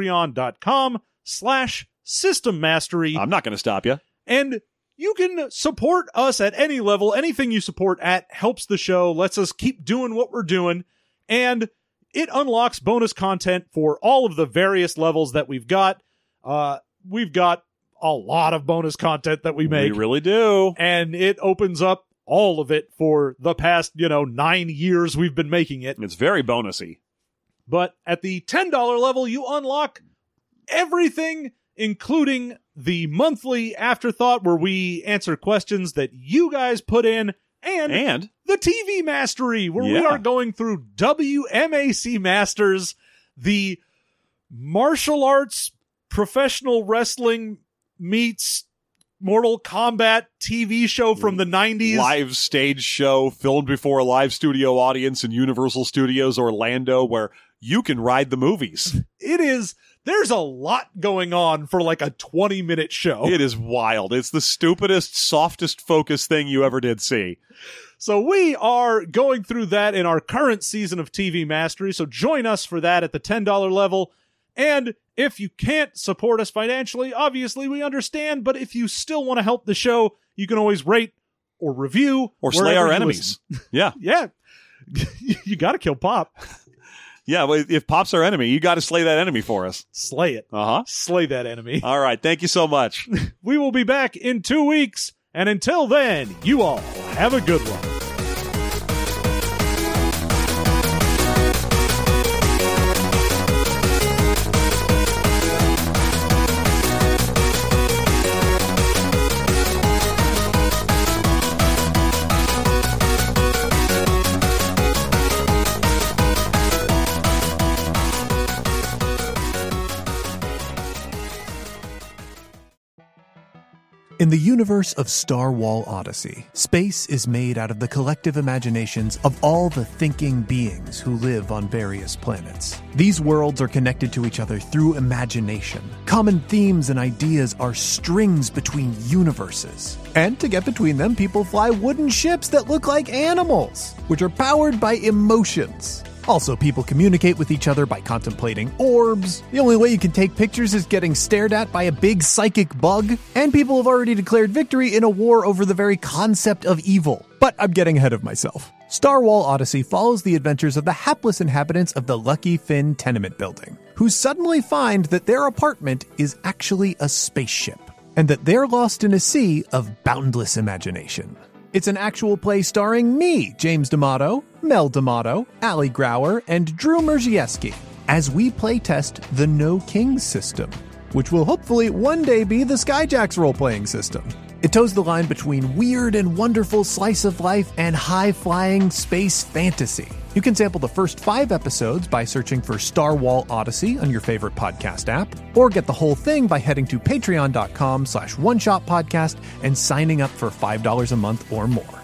patreon.com/System Mastery. I'm not going to stop you. And you can support us at any level. Anything you support at helps the show, lets us keep doing what we're doing, and it unlocks bonus content for all of the various levels that we've got. We've got a lot of bonus content that we make. We really do. And it opens up all of it for the past, 9 years we've been making it. It's very bonusy. But at the $10 level, you unlock everything, including the monthly afterthought where we answer questions that you guys put in, and the TV Mastery, where we are going through WMAC Masters, the martial arts professional wrestling meets Mortal Kombat TV show from the 90s. Live stage show filmed before a live studio audience in Universal Studios Orlando, where you can ride the movies. There's a lot going on for like a 20-minute show. It is wild. It's the stupidest, softest focus thing you ever did see. So we are going through that in our current season of TV Mastery, so join us for that at the $10 level. And if you can't support us financially, obviously we understand, but if you still want to help the show, you can always rate or review. Or slay our enemies. Yeah. Yeah. You got to kill Pop. Yeah, well, if Pop's our enemy, you got to slay that enemy for us. Slay it. Uh-huh. Slay that enemy. All right. Thank you so much. We will be back in 2 weeks. And until then, you all have a good one. In the universe of Star Wars Odyssey, space is made out of the collective imaginations of all the thinking beings who live on various planets. These worlds are connected to each other through imagination. Common themes and ideas are strings between universes. And to get between them, people fly wooden ships that look like animals, which are powered by emotions. Also, people communicate with each other by contemplating orbs. The only way you can take pictures is getting stared at by a big psychic bug. And people have already declared victory in a war over the very concept of evil. But I'm getting ahead of myself. Star Wars Odyssey follows the adventures of the hapless inhabitants of the Lucky Finn tenement building, who suddenly find that their apartment is actually a spaceship, and that they're lost in a sea of boundless imagination. It's an actual play starring me, James D'Amato, Mel D'Amato, Ali Grauer, and Drew Merzieski, as we playtest the No Kings system. which will hopefully one day be the Skyjacks role-playing system. It toes the line between weird and wonderful slice of life and high-flying space fantasy. You can sample the first 5 episodes by searching for Star Wall Odyssey on your favorite podcast app, or get the whole thing by heading to patreon.com/oneshotpodcast and signing up for $5 a month or more.